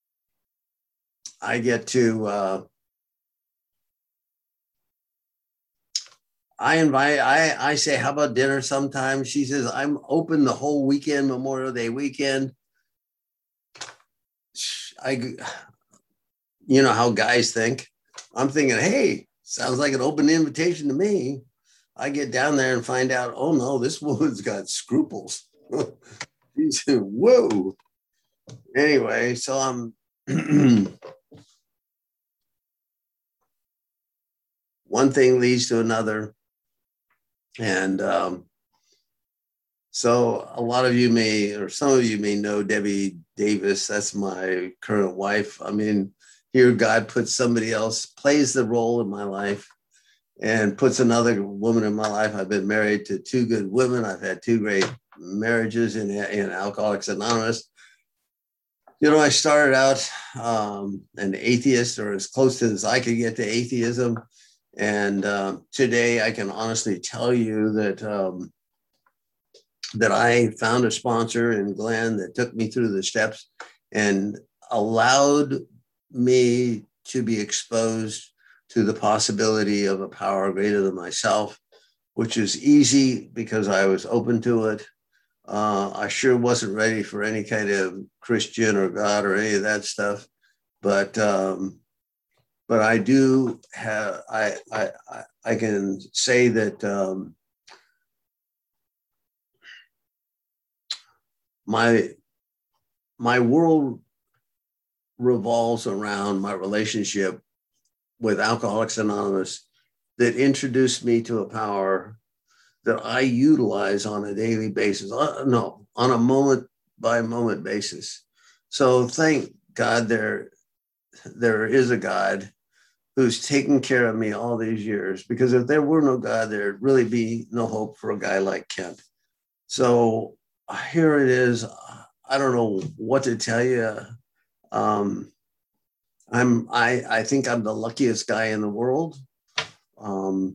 I get to, uh, I invite, I, I say, how about dinner sometime? She says, I'm open the whole weekend, Memorial Day weekend. I, you know how guys think. I'm thinking, hey, sounds like an open invitation to me. I get down there and find out, oh no, this woman's got scruples. She said, whoa. Anyway, so I'm, one thing leads to another. And um, so a lot of you may, or some of you may know Debbie Davis. That's my current wife. I mean, here God puts somebody else, plays the role in my life and puts another woman in my life. I've been married to two good women. I've had two great marriages in, in Alcoholics Anonymous. You know, I started out um, an atheist, or as close as I could get to atheism. And um, today I can honestly tell you that um, that I found a sponsor in Glenn that took me through the steps and allowed me to be exposed to the possibility of a power greater than myself, which is easy because I was open to it. Uh, I sure wasn't ready for any kind of Christian or God or any of that stuff, but um, but I do have, I, I, I can say that um, my, my world revolves around my relationship with Alcoholics Anonymous that introduced me to a power that I utilize on a daily basis. Uh, no, on a moment by moment basis. So thank God there, there is a God who's taken care of me all these years, because if there were no God, there'd really be no hope for a guy like Kent. So here it is. I don't know what to tell you. Um, I'm, I, I think I'm the luckiest guy in the world. Um,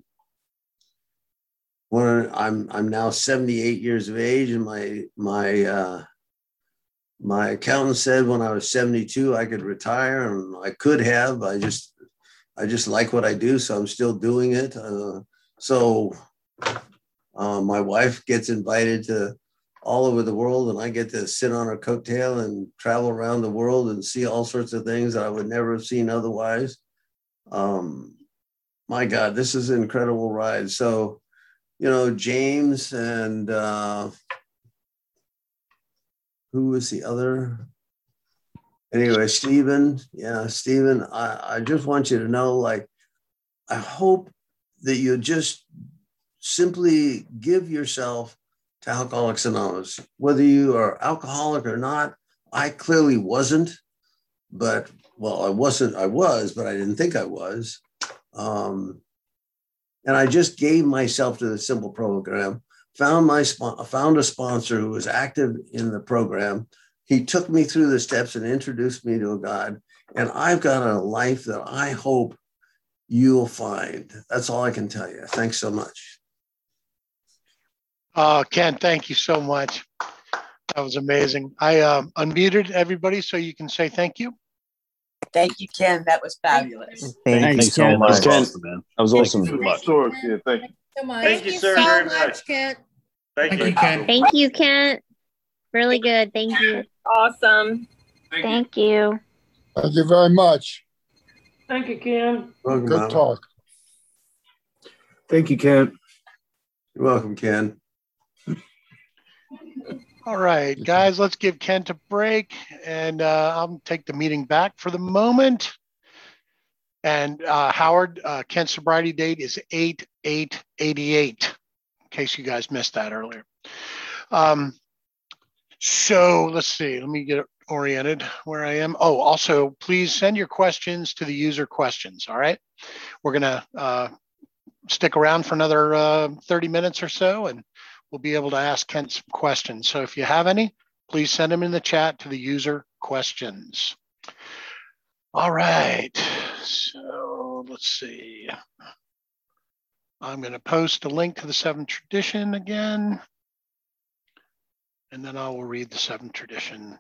when I'm, I'm now seventy-eight years of age, and my, my, uh, my accountant said when I was seventy-two, I could retire, and I could have. I just, I just like what I do, so I'm still doing it. Uh, so uh, my wife gets invited to all over the world, and I get to sit on her coattail and travel around the world and see all sorts of things that I would never have seen otherwise. Um, my God, this is an incredible ride. So, you know, James and uh, who was the other? Anyway, Stephen, yeah, Stephen, I, I just want you to know, like, I hope that you just simply give yourself to Alcoholics Anonymous, whether you are alcoholic or not. I clearly wasn't, but, well, I wasn't, I was, but I didn't think I was. Um, and I just gave myself to the simple program, found my found a sponsor who was active in the program. He took me through the steps and introduced me to a God. And I've got a life that I hope you'll find. That's all I can tell you. Thanks so much. Uh, Ken, thank you so much. That was amazing. I um, unmuted everybody so you can say thank you. Thank you, Ken. That was fabulous. Thank Thanks you so Ken. much. That was awesome, man. That was awesome. Thank you so much. Thank you Thank you, sir, so very much, much. Kent. Thank, Thank you. you, Ken. Thank you, Kent. Really good. Thank you. Awesome. Thank, Thank you. Thank you very much. Thank you, Ken. Welcome, Good Howard. talk. Thank you, Ken. You're welcome, Ken. All right, guys, let's give Kent a break, and uh, I'll take the meeting back for the moment. And uh, Howard, uh, Kent's sobriety date is eight eight eighty-eight, in case you guys missed that earlier. Um, so let's see, let me get oriented where I am. Oh, also, please send your questions to the user questions, all right? We're gonna uh, stick around for another uh, thirty minutes or so, and we'll be able to ask Kent some questions. So if you have any, please send them in the chat to the user questions. All right, so let's see. I'm going to post a link to the seventh tradition again, and then I will read the seventh tradition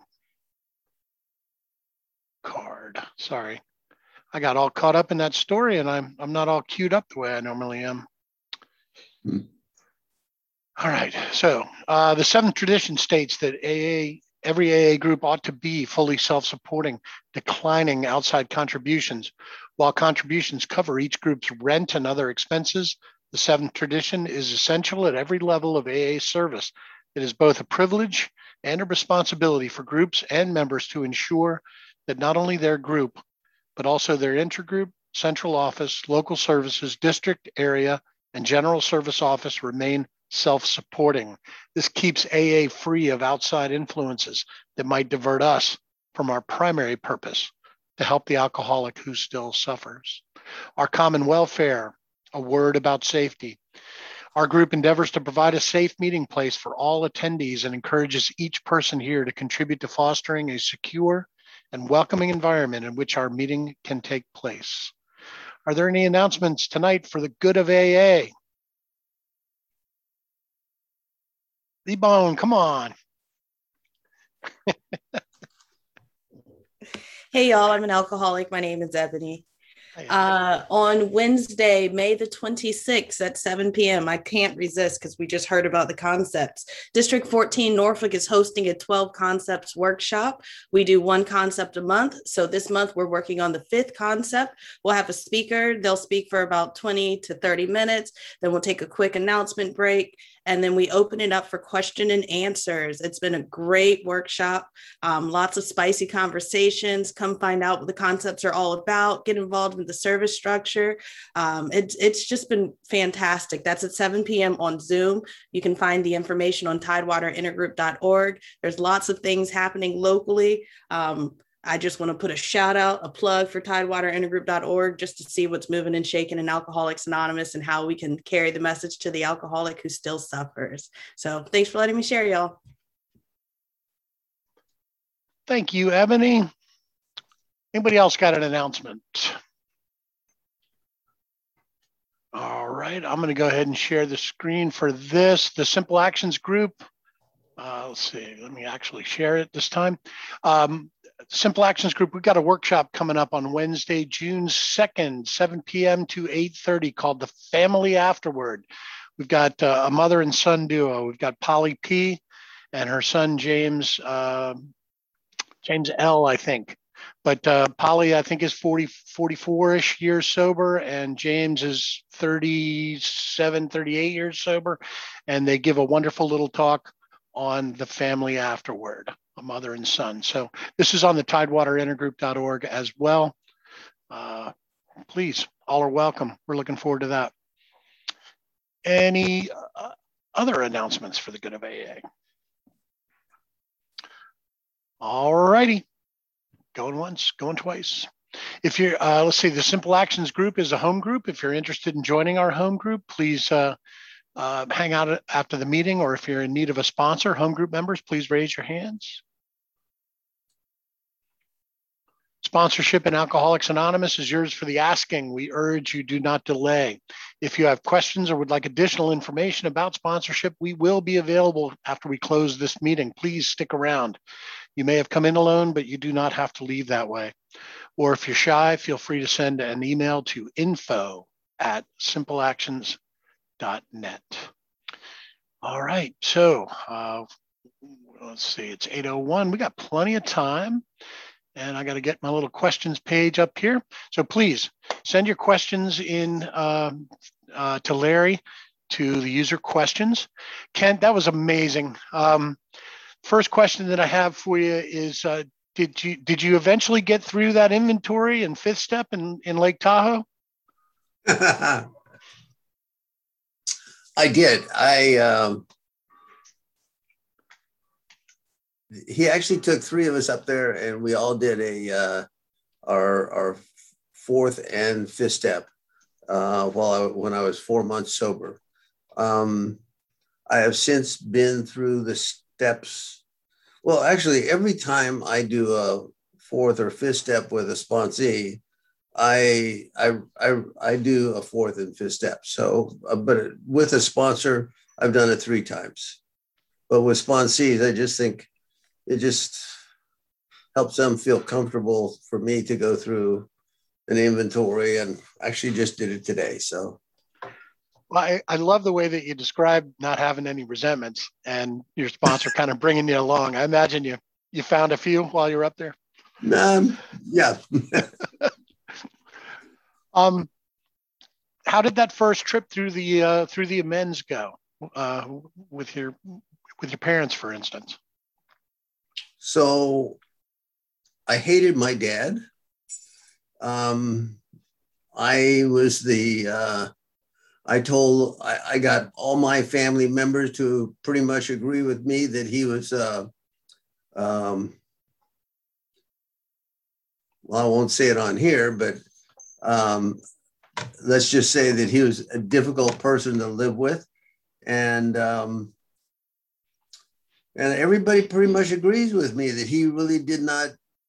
card. Sorry, I got all caught up in that story, and I'm I'm not all queued up the way I normally am. Hmm. All right, so uh, the seventh tradition states that A A, every A A group ought to be fully self-supporting, declining outside contributions. While contributions cover each group's rent and other expenses, the seventh tradition is essential at every level of A A service. It is both a privilege and a responsibility for groups and members to ensure that not only their group, but also their intergroup, central office, local services, district, area, and general service office remain self-supporting. This keeps A A free of outside influences that might divert us from our primary purpose to help the alcoholic who still suffers. Our common welfare, a word about safety. Our group endeavors to provide a safe meeting place for all attendees and encourages each person here to contribute to fostering a secure and welcoming environment in which our meeting can take place. Are there any announcements tonight for the good of A A? D-Bone, come on. Hey, y'all, I'm an alcoholic. My name is Ebony. Uh, on Wednesday, May the twenty-sixth at seven p.m., I can't resist because we just heard about the concepts. District fourteen Norfolk is hosting a twelve concepts workshop. We do one concept a month. So this month we're working on the fifth concept. We'll have a speaker. They'll speak for about twenty to thirty minutes. Then we'll take a quick announcement break. And then we open it up for question and answers. It's been a great workshop. Um, lots of spicy conversations. Come find out what the concepts are all about. Get involved in the service structure. Um, it's, it's just been fantastic. That's at seven p.m. on Zoom. You can find the information on tidewater intergroup dot org. There's lots of things happening locally. Um, I just want to put a shout out, a plug for tidewater intergroup dot org just to see what's moving and shaking in Alcoholics Anonymous and how we can carry the message to the alcoholic who still suffers. So thanks for letting me share, y'all. Thank you, Ebony. Anybody else got an announcement? All right, I'm going to go ahead and share the screen for this. The Simple Actions Group. Uh, let's see, let me actually share it this time. Um, Simple Actions Group, we've got a workshop coming up on Wednesday, June second, seven p.m. to eight thirty called The Family Afterward. We've got uh, a mother and son duo. We've got Polly P and her son, James, uh, James L, I think. But uh, Polly, I think, is forty, forty-four-ish years sober, and James is thirty-seven, thirty-eight years sober. And they give a wonderful little talk on the family afterward, a mother and son. So this is on the tidewater intergroup dot org as well. Uh, please, all are welcome. We're looking forward to that. Any uh, other announcements for the good of A A? All righty. Going once, going twice. If you're, uh, let's see, the Simple Actions Group is a home group. If you're interested in joining our home group, please uh, uh, hang out after the meeting, or if you're in need of a sponsor, home group members, please raise your hands. Sponsorship in Alcoholics Anonymous is yours for the asking. We urge you do not delay. If you have questions or would like additional information about sponsorship, we will be available after we close this meeting. Please stick around. You may have come in alone, but you do not have to leave that way. Or if you're shy, feel free to send an email to info at simple actions dot net. All right. So uh, let's see. It's eight oh one. We got plenty of time. And I got to get my little questions page up here. So please send your questions in uh, uh, to Larry to the user questions. Kent, that was amazing. Um, first question that I have for you is, uh, did you did you eventually get through that inventory and fifth step in, in Lake Tahoe? I did. I um, he actually took three of us up there, and we all did a uh, our our fourth and fifth step uh, while I, when I was four months sober. Um, I have since been through the steps. Well, actually, every time I do a fourth or fifth step with a sponsee, I I I, I do a fourth and fifth step. So, uh, but with a sponsor, I've done it three times. But with sponsees, I just think it just helps them feel comfortable for me to go through an inventory, and actually just did it today. So. Well, I, I love the way that you describe not having any resentments and your sponsor kind of bringing you along. I imagine you you found a few while you were up there. Um, yeah. um, how did that first trip through the uh, through the amends go uh, with your with your parents, for instance? So, I hated my dad. Um, I was the. Uh, I told, I, I got all my family members to pretty much agree with me that he was, uh, um, well, I won't say it on here, but um, let's just say that he was a difficult person to live with. And, um, and everybody pretty much agrees with me that he really did not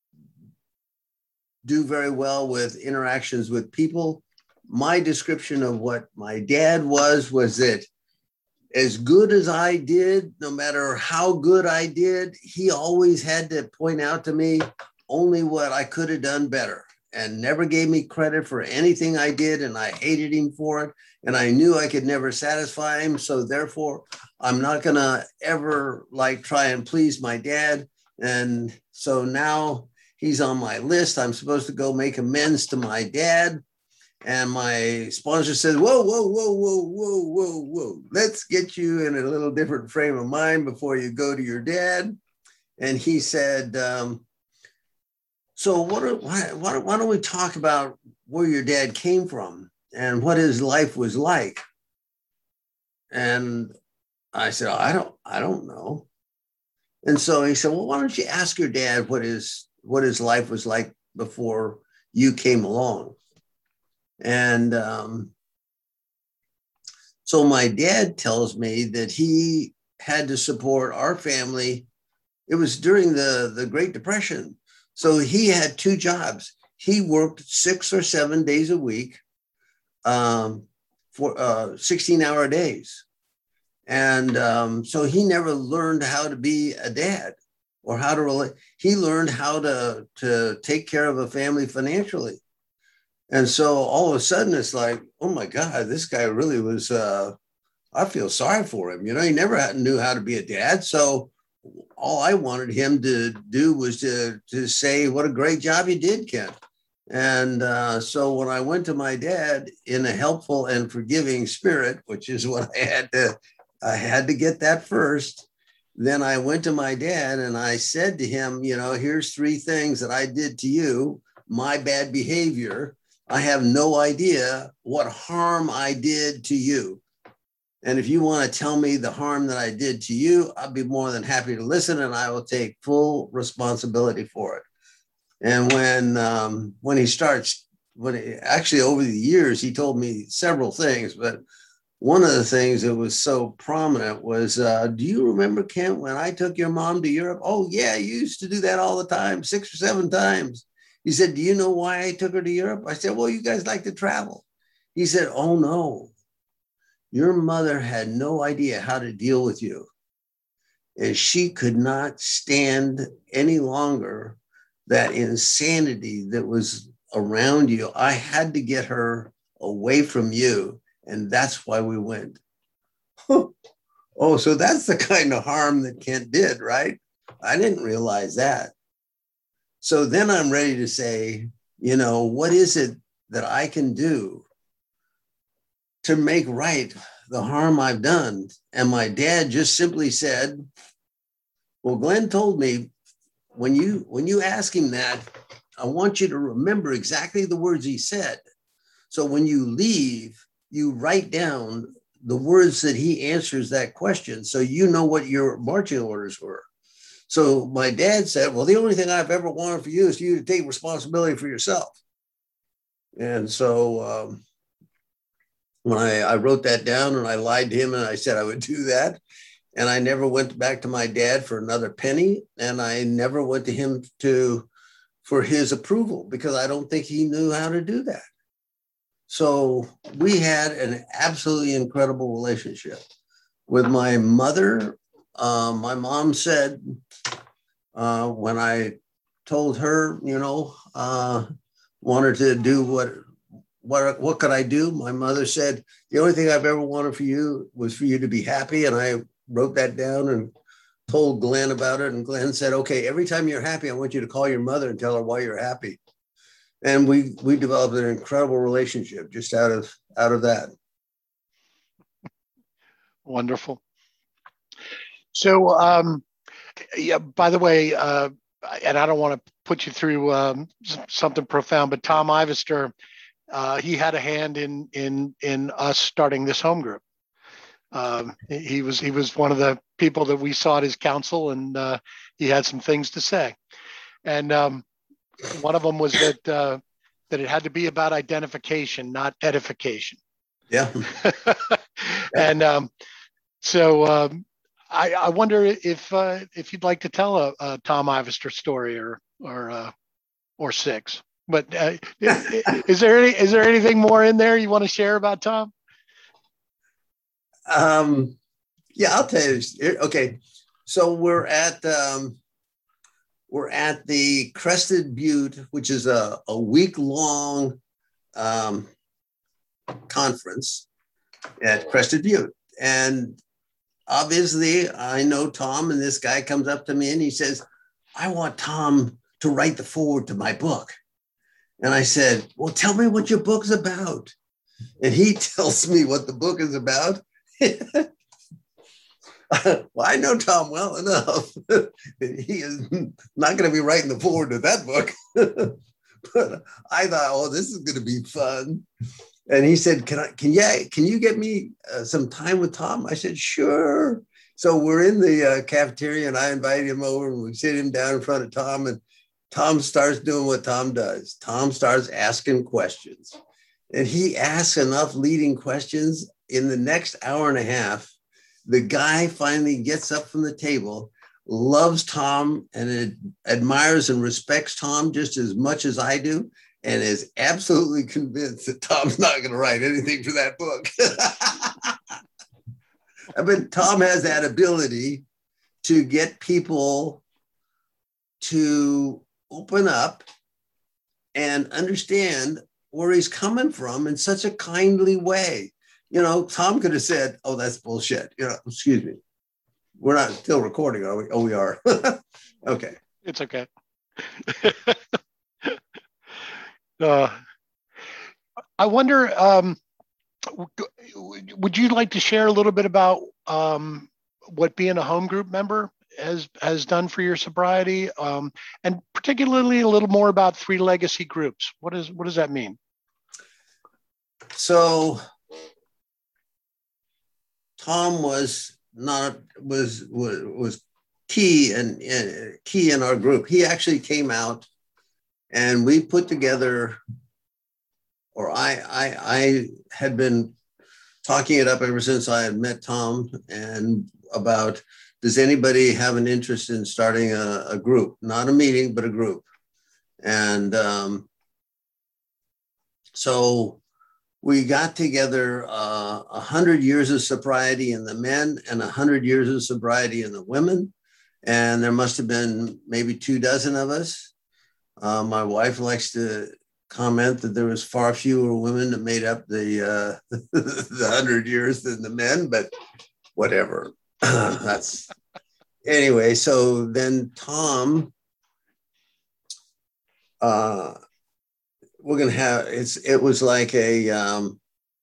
do very well with interactions with people. My description of what my dad was, was that as good as I did, no matter how good I did, he always had to point out to me only what I could have done better, and never gave me credit for anything I did. And I hated him for it. And I knew I could never satisfy him. So therefore, I'm not going to ever like try and please my dad. And so now he's on my list. I'm supposed to go make amends to my dad. And my sponsor says, whoa, whoa, whoa, whoa, whoa, whoa, whoa. Let's get you in a little different frame of mind before you go to your dad. And he said, um, so what are, why, why, why don't we talk about where your dad came from and what his life was like? And I said, I don't, I don't know. And so he said, well, why don't you ask your dad what his, what his life was like before you came along? And um, so my dad tells me that he had to support our family. It was during the, the Great Depression. So he had two jobs. He worked six or seven days a week um, for uh, sixteen hour days. And um, so he never learned how to be a dad or how to relate. He learned how to, to take care of a family financially. And so all of a sudden it's like, oh my God, this guy really was, uh, I feel sorry for him. You know, he never had, knew how to be a dad. So all I wanted him to do was to, to say, what a great job you did, Ken. And uh, so when I went to my dad in a helpful and forgiving spirit, which is what I had to, I had to get that first. Then I went to my dad and I said to him, you know, here's three things that I did to you, my bad behavior. I have no idea what harm I did to you. And if you want to tell me the harm that I did to you, I'll be more than happy to listen, and I will take full responsibility for it. And when um, when he starts, when he, actually over the years, he told me several things, but one of the things that was so prominent was, uh, do you remember, Kent, when I took your mom to Europe? Oh, yeah, you used to do that all the time, six or seven times. He said, do you know why I took her to Europe? I said, well, you guys like to travel. He said, oh, no. Your mother had no idea how to deal with you. And she could not stand any longer that insanity that was around you. I had to get her away from you. And that's why we went. Oh, so that's the kind of harm that Kent did, right? I didn't realize that. So then I'm ready to say, you know, what is it that I can do to make right the harm I've done? And my dad just simply said, well, Glenn told me, when you when you ask him that, I want you to remember exactly the words he said. So when you leave, you write down the words that he answers that question, so you know what your marching orders were. So my dad said, well, the only thing I've ever wanted for you is you to take responsibility for yourself. And so um, when I, I wrote that down, and I lied to him and I said I would do that. And I never went back to my dad for another penny. And I never went to him to for his approval, because I don't think he knew how to do that. So we had an absolutely incredible relationship. With my mother, uh, my mom said, uh, when I told her, you know, uh, wanted to do what, what, what could I do? My mother said, the only thing I've ever wanted for you was for you to be happy. And I wrote that down and told Glenn about it. And Glenn said, okay, every time you're happy, I want you to call your mother and tell her why you're happy. And we we developed an incredible relationship just out of out of that. Wonderful. So, um, yeah, by the way, uh, and I don't want to put you through um, something profound, but Tom Ivester, uh, he had a hand in in in us starting this home group. Um, he was he was one of the people that we sought his counsel, and uh, he had some things to say. And um, one of them was that uh, that it had to be about identification, not edification. Yeah. And um, so um, I, I wonder if uh, if you'd like to tell a, a Tom Ivester story or or uh, or six. But uh, is, is there any is there anything more in there you want to share about Tom? Um, yeah, I'll tell you. Okay, so we're at um, we're at the Crested Butte, which is a, a week long um, conference at Crested Butte, and obviously I know Tom, and this guy comes up to me and he says, "I want Tom to write the foreword to my book." And I said, "Well, tell me what your book's about." And he tells me what the book is about. Well, I know Tom well enough. He is not going to be writing the foreword to that book. But I thought, oh, this is going to be fun. And he said, can I, can, yeah, can you get me uh, some time with Tom? I said, sure. So we're in the uh, cafeteria, and I invited him over, and we sit him down in front of Tom, and Tom starts doing what Tom does. Tom starts asking questions, and he asks enough leading questions. In the next hour and a half, the guy finally gets up from the table, loves Tom, and ad- admires and respects Tom just as much as I do, and is absolutely convinced that Tom's not going to write anything for that book. I mean, Tom has that ability to get people to open up and understand where he's coming from in such a kindly way. You know, Tom could have said, "Oh, that's bullshit." You know, excuse me. We're not still recording, are we? Oh, we are. Okay. It's okay. uh, I wonder, um, would you like to share a little bit about um, what being a home group member has has done for your sobriety, um, and particularly a little more about Three Legacy Groups? What is what does that mean? So Tom was not was was, was key and key in our group. He actually came out, and we put together, or I I, I had been talking it up ever since I had met Tom, and about, does anybody have an interest in starting a, a group, not a meeting, but a group? And um, so we got together a uh, hundred years of sobriety in the men and a hundred years of sobriety in the women. And there must have been maybe two dozen of us. Uh, my wife likes to comment that there was far fewer women that made up the, uh, the hundred years than the men, but whatever. That's anyway. So then Tom, uh, we're gonna have it's. It was like a um,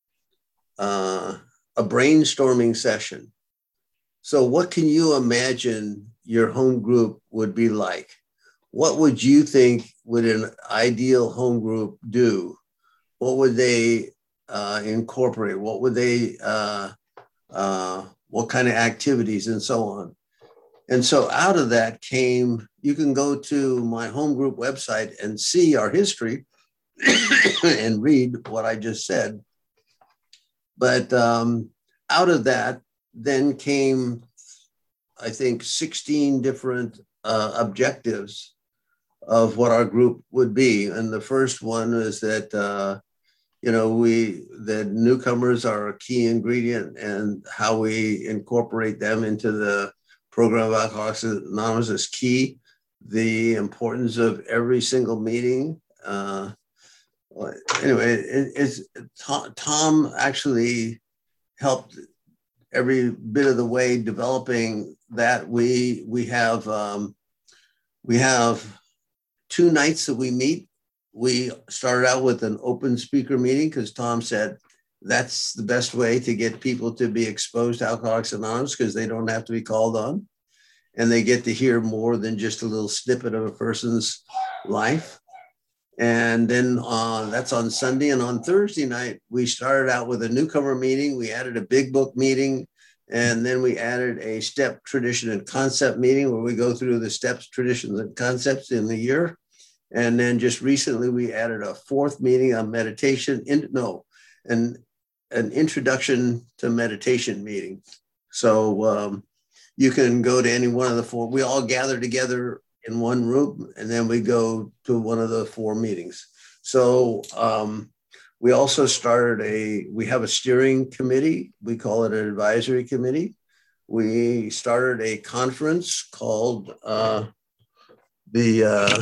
uh, a brainstorming session. So what can you imagine your home group would be like? What would you think would an ideal home group do? What would they uh, incorporate? What would they, uh, uh, what kind of activities and so on? And so out of that came, you can go to my home group website and see our history and read what I just said. But um, out of that then came, I think, sixteen different uh, objectives of what our group would be. And the first one is that, uh, you know, we, that newcomers are a key ingredient, and how we incorporate them into the program of Alcoholics Anonymous is key. The importance of every single meeting. Uh, anyway, it, it's Tom, Tom actually helped every bit of the way developing that. We we have um, we have two nights that we meet. We started out with an open speaker meeting because Tom said that's the best way to get people to be exposed to Alcoholics Anonymous, because they don't have to be called on and they get to hear more than just a little snippet of a person's life. And then uh, that's on Sunday. And on Thursday night, we started out with a newcomer meeting. We added a big book meeting. And then we added a step, tradition, and concept meeting where we go through the steps, traditions, and concepts in the year. And then just recently, we added a fourth meeting on meditation. In, no, an, an introduction to meditation meeting. So um, you can go to any one of the four. We all gather together in one room, and then we go to one of the four meetings. So um, we also started a, we have a steering committee. We call it an advisory committee. We started a conference called uh, the, uh,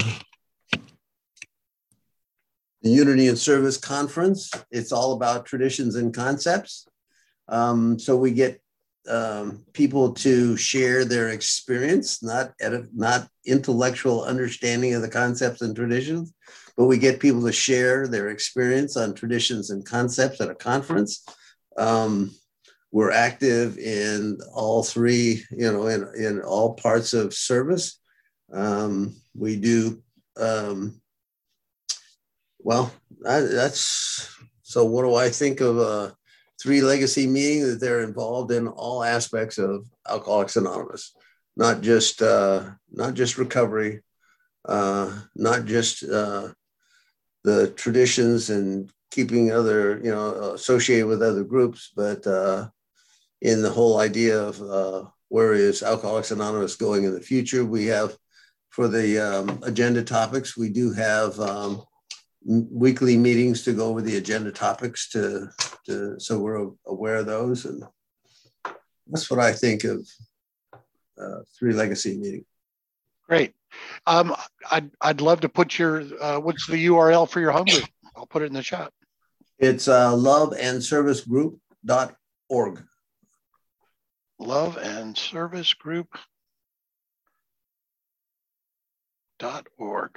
the Unity and Service Conference. It's all about traditions and concepts. Um, so we get um, people to share their experience, not edit, not intellectual understanding of the concepts and traditions, but we get people to share their experience on traditions and concepts at a conference. Um, we're active in all three, you know, in, in all parts of service. Um, we do, um, well, that, that's, so what do I think of a Three Legacy meeting? That they're involved in all aspects of Alcoholics Anonymous, not just, uh, not just recovery, uh, not just uh, the traditions and keeping other, you know, associated with other groups, but uh, in the whole idea of uh, where is Alcoholics Anonymous going in the future. We have, for the um, agenda topics, we do have um, weekly meetings to go over the agenda topics to, to so we're aware of those. And that's what I think of uh, Three Legacy meeting. Great. Um, I'd, I'd love to put your, uh, what's the U R L for your home group? I'll put it in the chat. It's uh, love and service group dot org. love and service group dot org.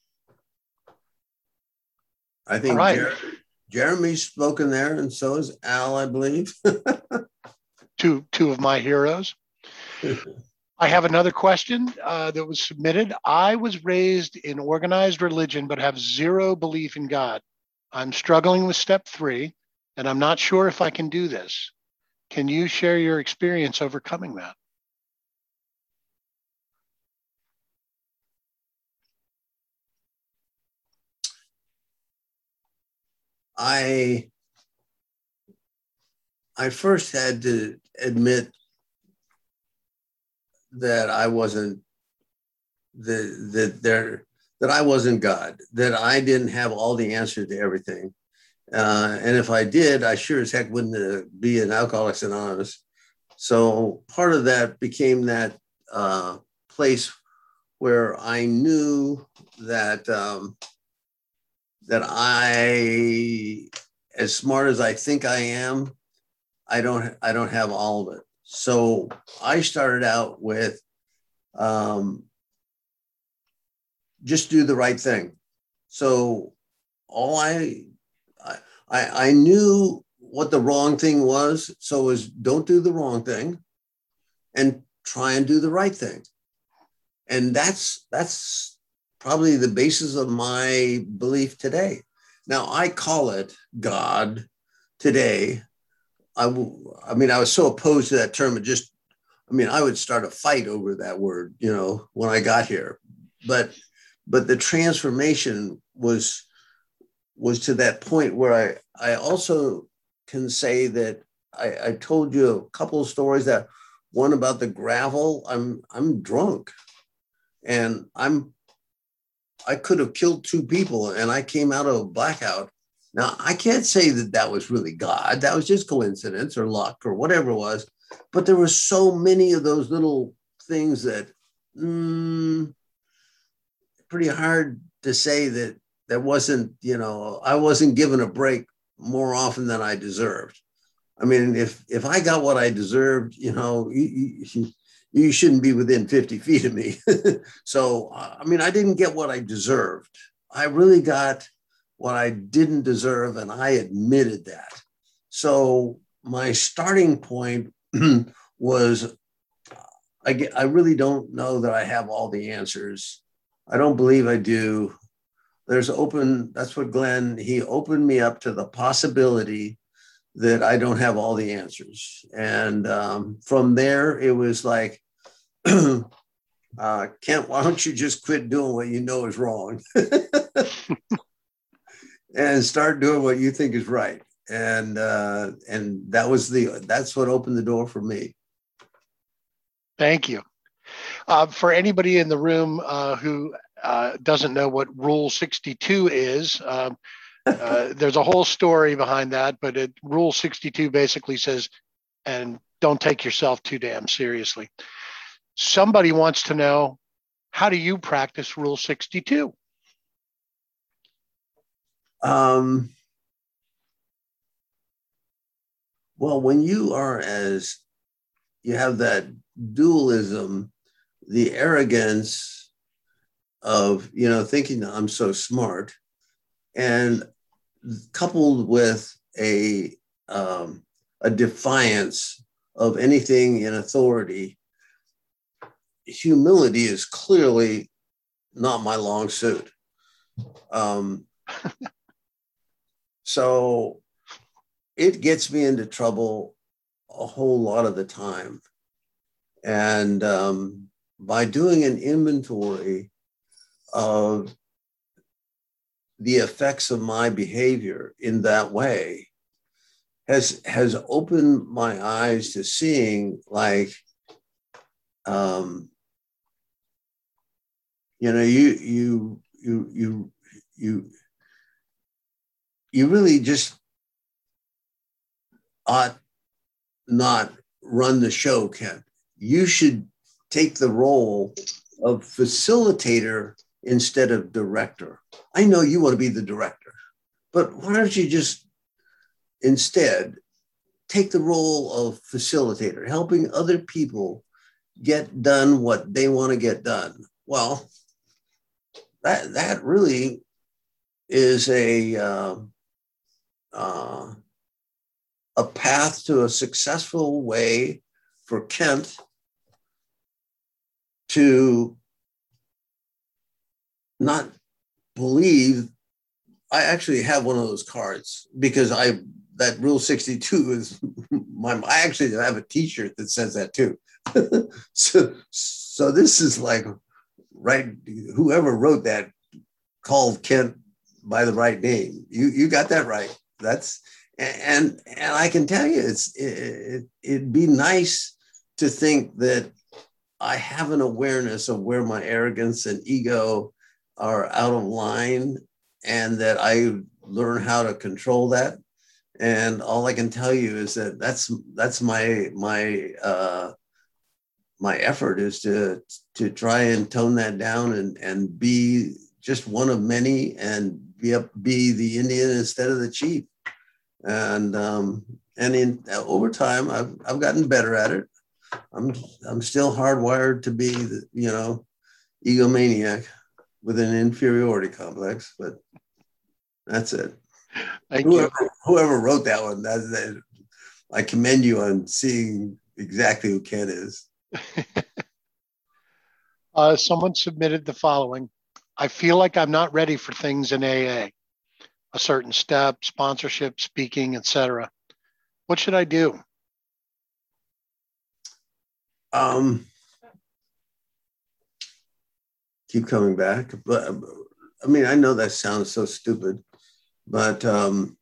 I think right. Jer Jeremy's spoken there, and so is Al, I believe. two, two of my heroes. I have another question uh, that was submitted. I was raised in organized religion, but have zero belief in God. I'm struggling with step three, and I'm not sure if I can do this. Can you share your experience overcoming that? I, I first had to admit that I wasn't, that, that, there, that I wasn't God, that I didn't have all the answers to everything. Uh, and if I did, I sure as heck wouldn't uh, be an Alcoholics Anonymous. So part of that became that uh, place where I knew that um, that I, as smart as I think I am, I don't I don't have all of it. so I started out with um, just do the right thing. So all I, I, I knew what the wrong thing was. So it was don't do the wrong thing and try and do the right thing. And that's, that's probably the basis of my belief today. Now I call it God today. I, I mean, I was so opposed to that term. It just, I mean, I would start a fight over that word, you know, when I got here. But, but the transformation was, was to that point where I, I also can say that I, I told you a couple of stories. That one about the gravel. I'm, I'm drunk, and I'm, I could have killed two people, and I came out of a blackout. Now, I can't say that that was really God. That was just coincidence or luck or whatever it was. But there were so many of those little things that mm, pretty hard to say that that wasn't, you know, I wasn't given a break more often than I deserved. I mean, if if I got what I deserved, you know, you, you, you shouldn't be within fifty feet of me. So, I mean, I didn't get what I deserved. I really got what I didn't deserve, and I admitted that. So my starting point was, I, get, I really don't know that I have all the answers. I don't believe I do. There's open, that's what Glenn, he opened me up to the possibility that I don't have all the answers. And um, from there, it was like, uh, Kent, why don't you just quit doing what you know is wrong and start doing what you think is right. And uh, and that was the, that's what opened the door for me. Thank you. Uh, for anybody in the room uh, who uh, doesn't know what Rule sixty-two is, um, uh, there's a whole story behind that, but it, Rule sixty-two basically says, and don't take yourself too damn seriously. Somebody wants to know, how do you practice Rule sixty-two? Um, well, when you are as, you have that dualism, the arrogance of, you know, thinking that I'm so smart, and coupled with a, um, a defiance of anything in authority, humility is clearly not my long suit. Um, so it gets me into trouble a whole lot of the time. And um, by doing an inventory of the effects of my behavior in that way has, has opened my eyes to seeing, like, um, you know, you, you, you, you, you, you really just ought not run the show, Kent. You should take the role of facilitator instead of director. I know you want to be the director, but why don't you just instead take the role of facilitator, helping other people get done what they want to get done? Well, that, that really is a, uh, uh, a path to a successful way for Kent to not believe. I actually have one of those cards because I, that Rule sixty-two is my, I actually have a t-shirt that says that too. so, so this is like, right, whoever wrote that called Kent by the right name. You, you got that right. That's, and, and I can tell you, it's, it, it'd be nice to think that I have an awareness of where my arrogance and ego are out of line, and that I learn how to control that. And all I can tell you is that that's, that's my, my, uh, my effort is to, to try and tone that down and, and be just one of many, and be up, be the Indian instead of the chief. And, um, and in over time, I've, I've gotten better at it. I'm I'm still hardwired to be the, you know, egomaniac with an inferiority complex, but that's it. Thank whoever, you. Whoever wrote that one, that, that, I commend you on seeing exactly who Ken is. uh, someone submitted the following. I feel like I'm not ready for things in A A, a certain step, sponsorship, speaking, et cetera. What should I do? Um, keep coming back. But I mean, I know that sounds so stupid, but um,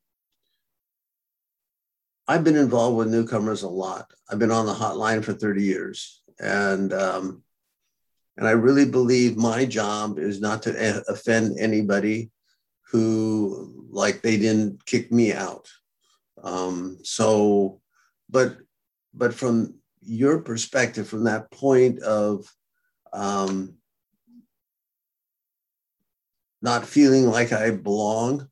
I've been involved with newcomers a lot. I've been on the hotline for thirty years. And, um, and I really believe my job is not to offend anybody who, like, they didn't kick me out. Um, so, but, but from your perspective, from that point of um, not feeling like I belong,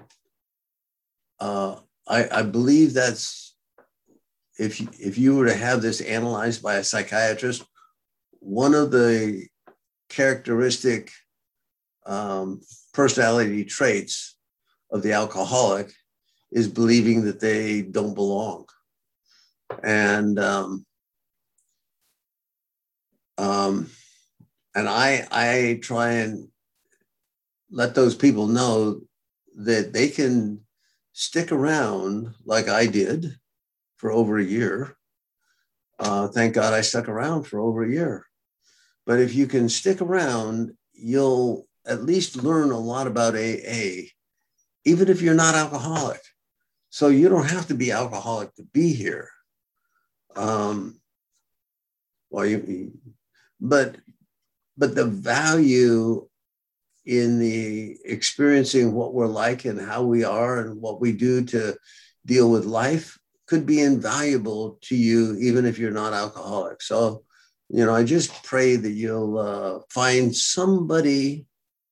uh, I, I believe that's, if you, if you were to have this analyzed by a psychiatrist, one of the characteristic um, personality traits of the alcoholic is believing that they don't belong. And um, um, and I, I try and let those people know that they can stick around like I did for over a year. Uh, thank God I stuck around for over a year. But if you can stick around, you'll at least learn a lot about A A, even if you're not alcoholic. So you don't have to be alcoholic to be here. Um, well, you, but, but the value in the experiencing what we're like and how we are and what we do to deal with life could be invaluable to you, even if you're not alcoholic. So, you know, I just pray that you'll uh, find somebody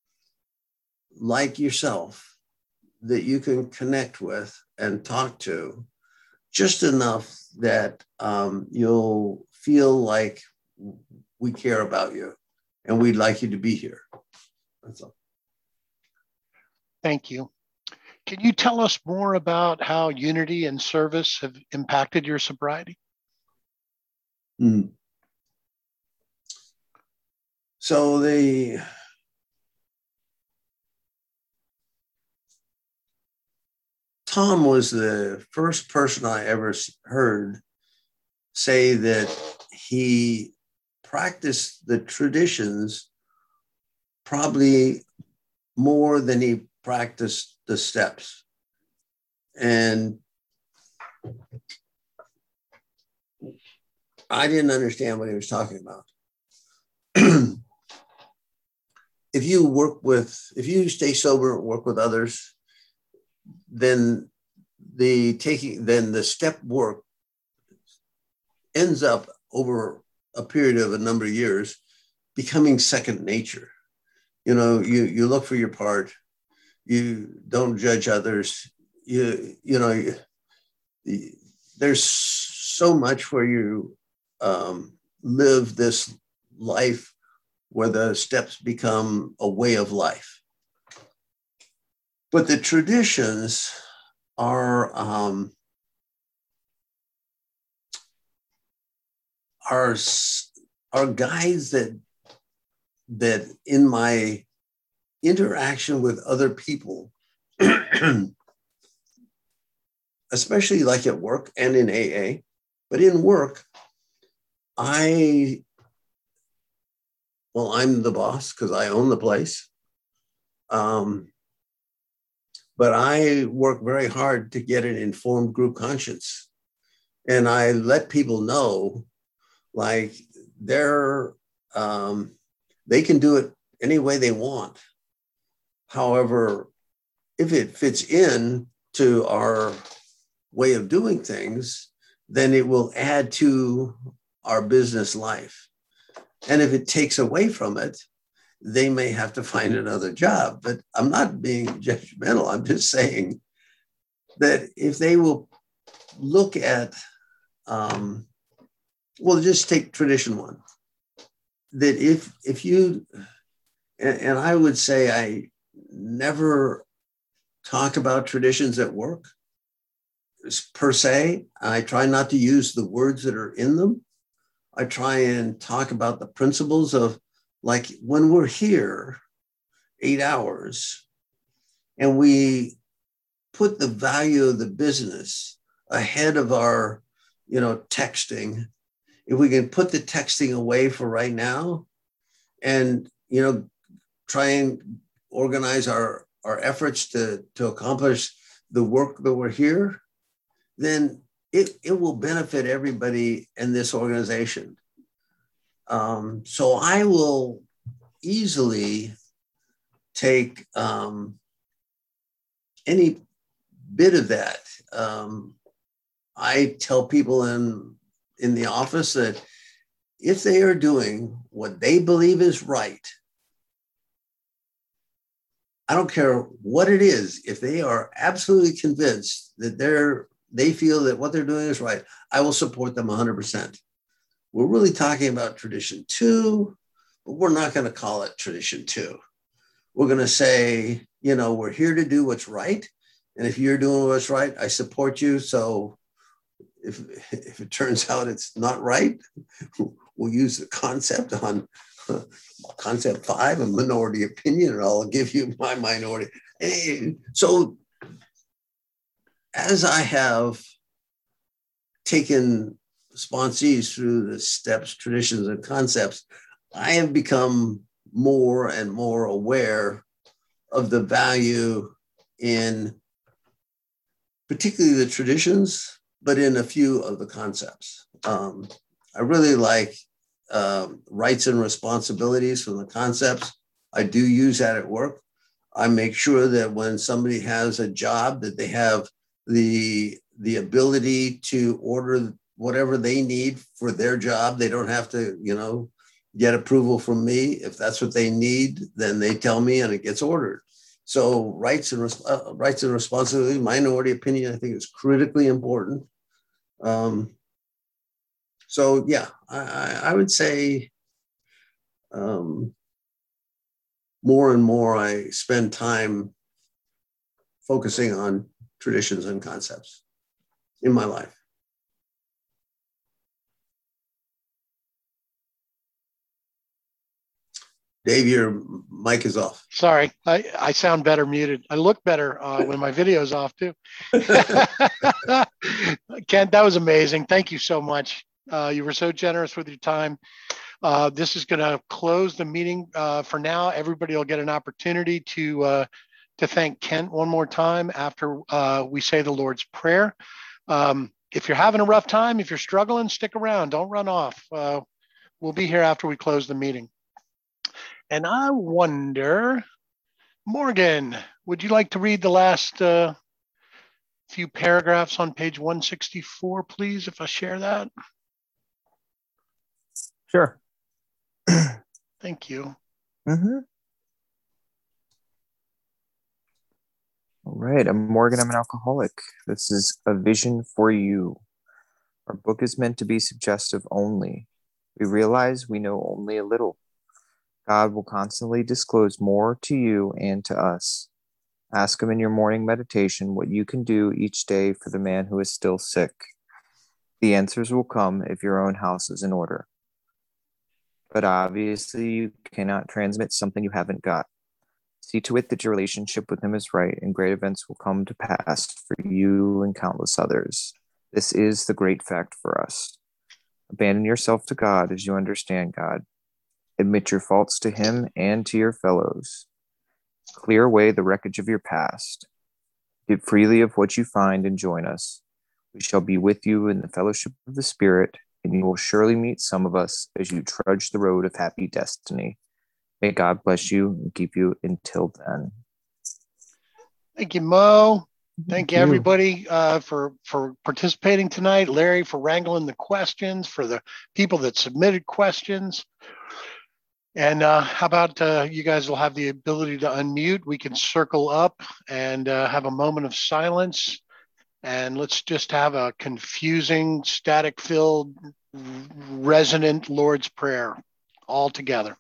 like yourself that you can connect with and talk to just enough that um, you'll feel like we care about you and we'd like you to be here. That's all. Thank you. Can you tell us more about how unity and service have impacted your sobriety? Mm. So the Tom was the first person I ever heard say that he practiced the traditions probably more than he practiced the steps. And I didn't understand what he was talking about. If you work with, if you stay sober and work with others, then the taking, then the step work ends up over a period of a number of years becoming second nature. You know, you, you look for your part, you don't judge others, you, you know, you, there's so much where you um, live this life where the steps become a way of life. But the traditions are, um, are, are guides that, that in my interaction with other people, especially like at work and in A A, but in work, I, well, I'm the boss because I own the place. Um, but I work very hard to get an informed group conscience. And I let people know, like, they're, um, they can do it any way they want. However, if it fits in to our way of doing things, then it will add to our business life. And if it takes away from it, they may have to find another job. But I'm not being judgmental. I'm just saying that if they will look at um, well, just take tradition one. That if if you, and, and I would say I never talk about traditions at work per se. I try not to use the words that are in them. I try and talk about the principles of, like, when we're here eight hours and we put the value of the business ahead of our, you know, texting. If we can put the texting away for right now and, you know, try and organize our, our efforts to, to accomplish the work that we're here, then it, it will benefit everybody in this organization. Um, so I will easily take um, any bit of that. Um, I tell people in, in the office that if they are doing what they believe is right, I don't care what it is, if they are absolutely convinced that they're, they feel that what they're doing is right, I will support them one hundred percent. We're really talking about tradition two, but we're not going to call it tradition two. We're going to say, you know, we're here to do what's right. And if you're doing what's right, I support you. So if, if it turns out it's not right, we'll use the concept on uh, concept five, a minority opinion, and I'll give you my minority. Hey, so as I have taken sponsees through the steps, traditions, and concepts, I have become more and more aware of the value in particularly the traditions, but in a few of the concepts. Um, I really like um, rights and responsibilities from the concepts. I do use that at work. I make sure that when somebody has a job, that they have the, the ability to order whatever they need for their job. They don't have to, you know, get approval from me. If that's what they need, then they tell me and it gets ordered. So rights and uh, rights and responsibility, minority opinion, I think is critically important. Um, so yeah, I, I would say um, more and more I spend time focusing on traditions and concepts in my life. Dave, your mic is off. Sorry, I, I sound better muted. I look better uh, when my video is off too. Kent, that was amazing. Thank you so much. Uh, you were so generous with your time. Uh, this is going to close the meeting uh, for now. Everybody will get an opportunity to uh, to thank Kent one more time after uh, we say the Lord's Prayer. Um, if you're having a rough time, if you're struggling, stick around. Don't run off. Uh, we'll be here after we close the meeting. And I wonder, Morgan, would you like to read the last uh, few paragraphs on page one sixty-four, please, if I share that? Sure. Thank you. Mm-hmm. All right, I'm Morgan, I'm an alcoholic. This is A Vision for You. Our book is meant to be suggestive only. We realize we know only a little. God will constantly disclose more to you and to us. Ask him in your morning meditation what you can do each day for the man who is still sick. The answers will come if your own house is in order. But obviously, you cannot transmit something you haven't got. See to it that your relationship with him is right, and great events will come to pass for you and countless others. This is the great fact for us. Abandon yourself to God as you understand God. Admit your faults to him and to your fellows. Clear away the wreckage of your past. Give freely of what you find and join us. We shall be with you in the fellowship of the Spirit, and you will surely meet some of us as you trudge the road of happy destiny. May God bless you and keep you until then. Thank you, Mo. Thank, Thank you, you. everybody, uh, for, for participating tonight. Larry, for wrangling the questions, for the people that submitted questions. And uh, how about uh, you guys will have the ability to unmute. We can circle up and uh, have a moment of silence. And let's just have a confusing, static-filled resonant Lord's Prayer all together.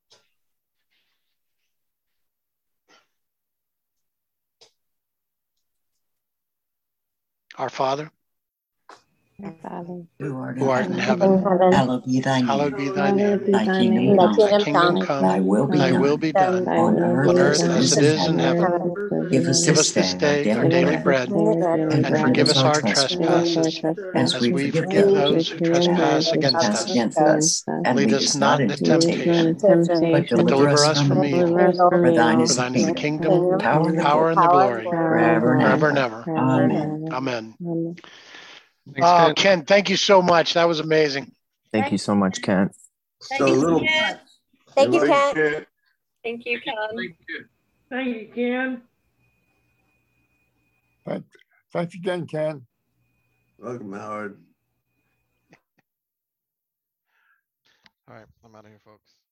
Our Father, Our Father, Who art who art in in heaven, heaven, hallowed be thy hallowed name. be thy name. Thy kingdom Thy come. Thy kingdom come, Thy will be thy done. will be done Thy On will earth on be earth as it done as is it in is in heaven. heaven. Give us Give this us this day day our our daily daily bread, bread, and and forgive us our trespasses, trespasses as as we we forgive forgive those those who trespass who against trespass us. against us. And Lead lead us us not not into into temptation, temptation, but but deliver us from evil. evil. For thine is For the thine is the kingdom, kingdom, power, and the power, and the glory, forever and forever and ever. ever. Amen. Amen. Thanks, Oh, Kent. Ken, thank you so much. That was amazing. Thank you so much, Kent. So little. Thank you, Thank Ken. Ken. Thank you, Ken. Thank you. Thank you, Ken. Thank, thanks again, Ken. Welcome, Howard. All right, I'm out of here, folks.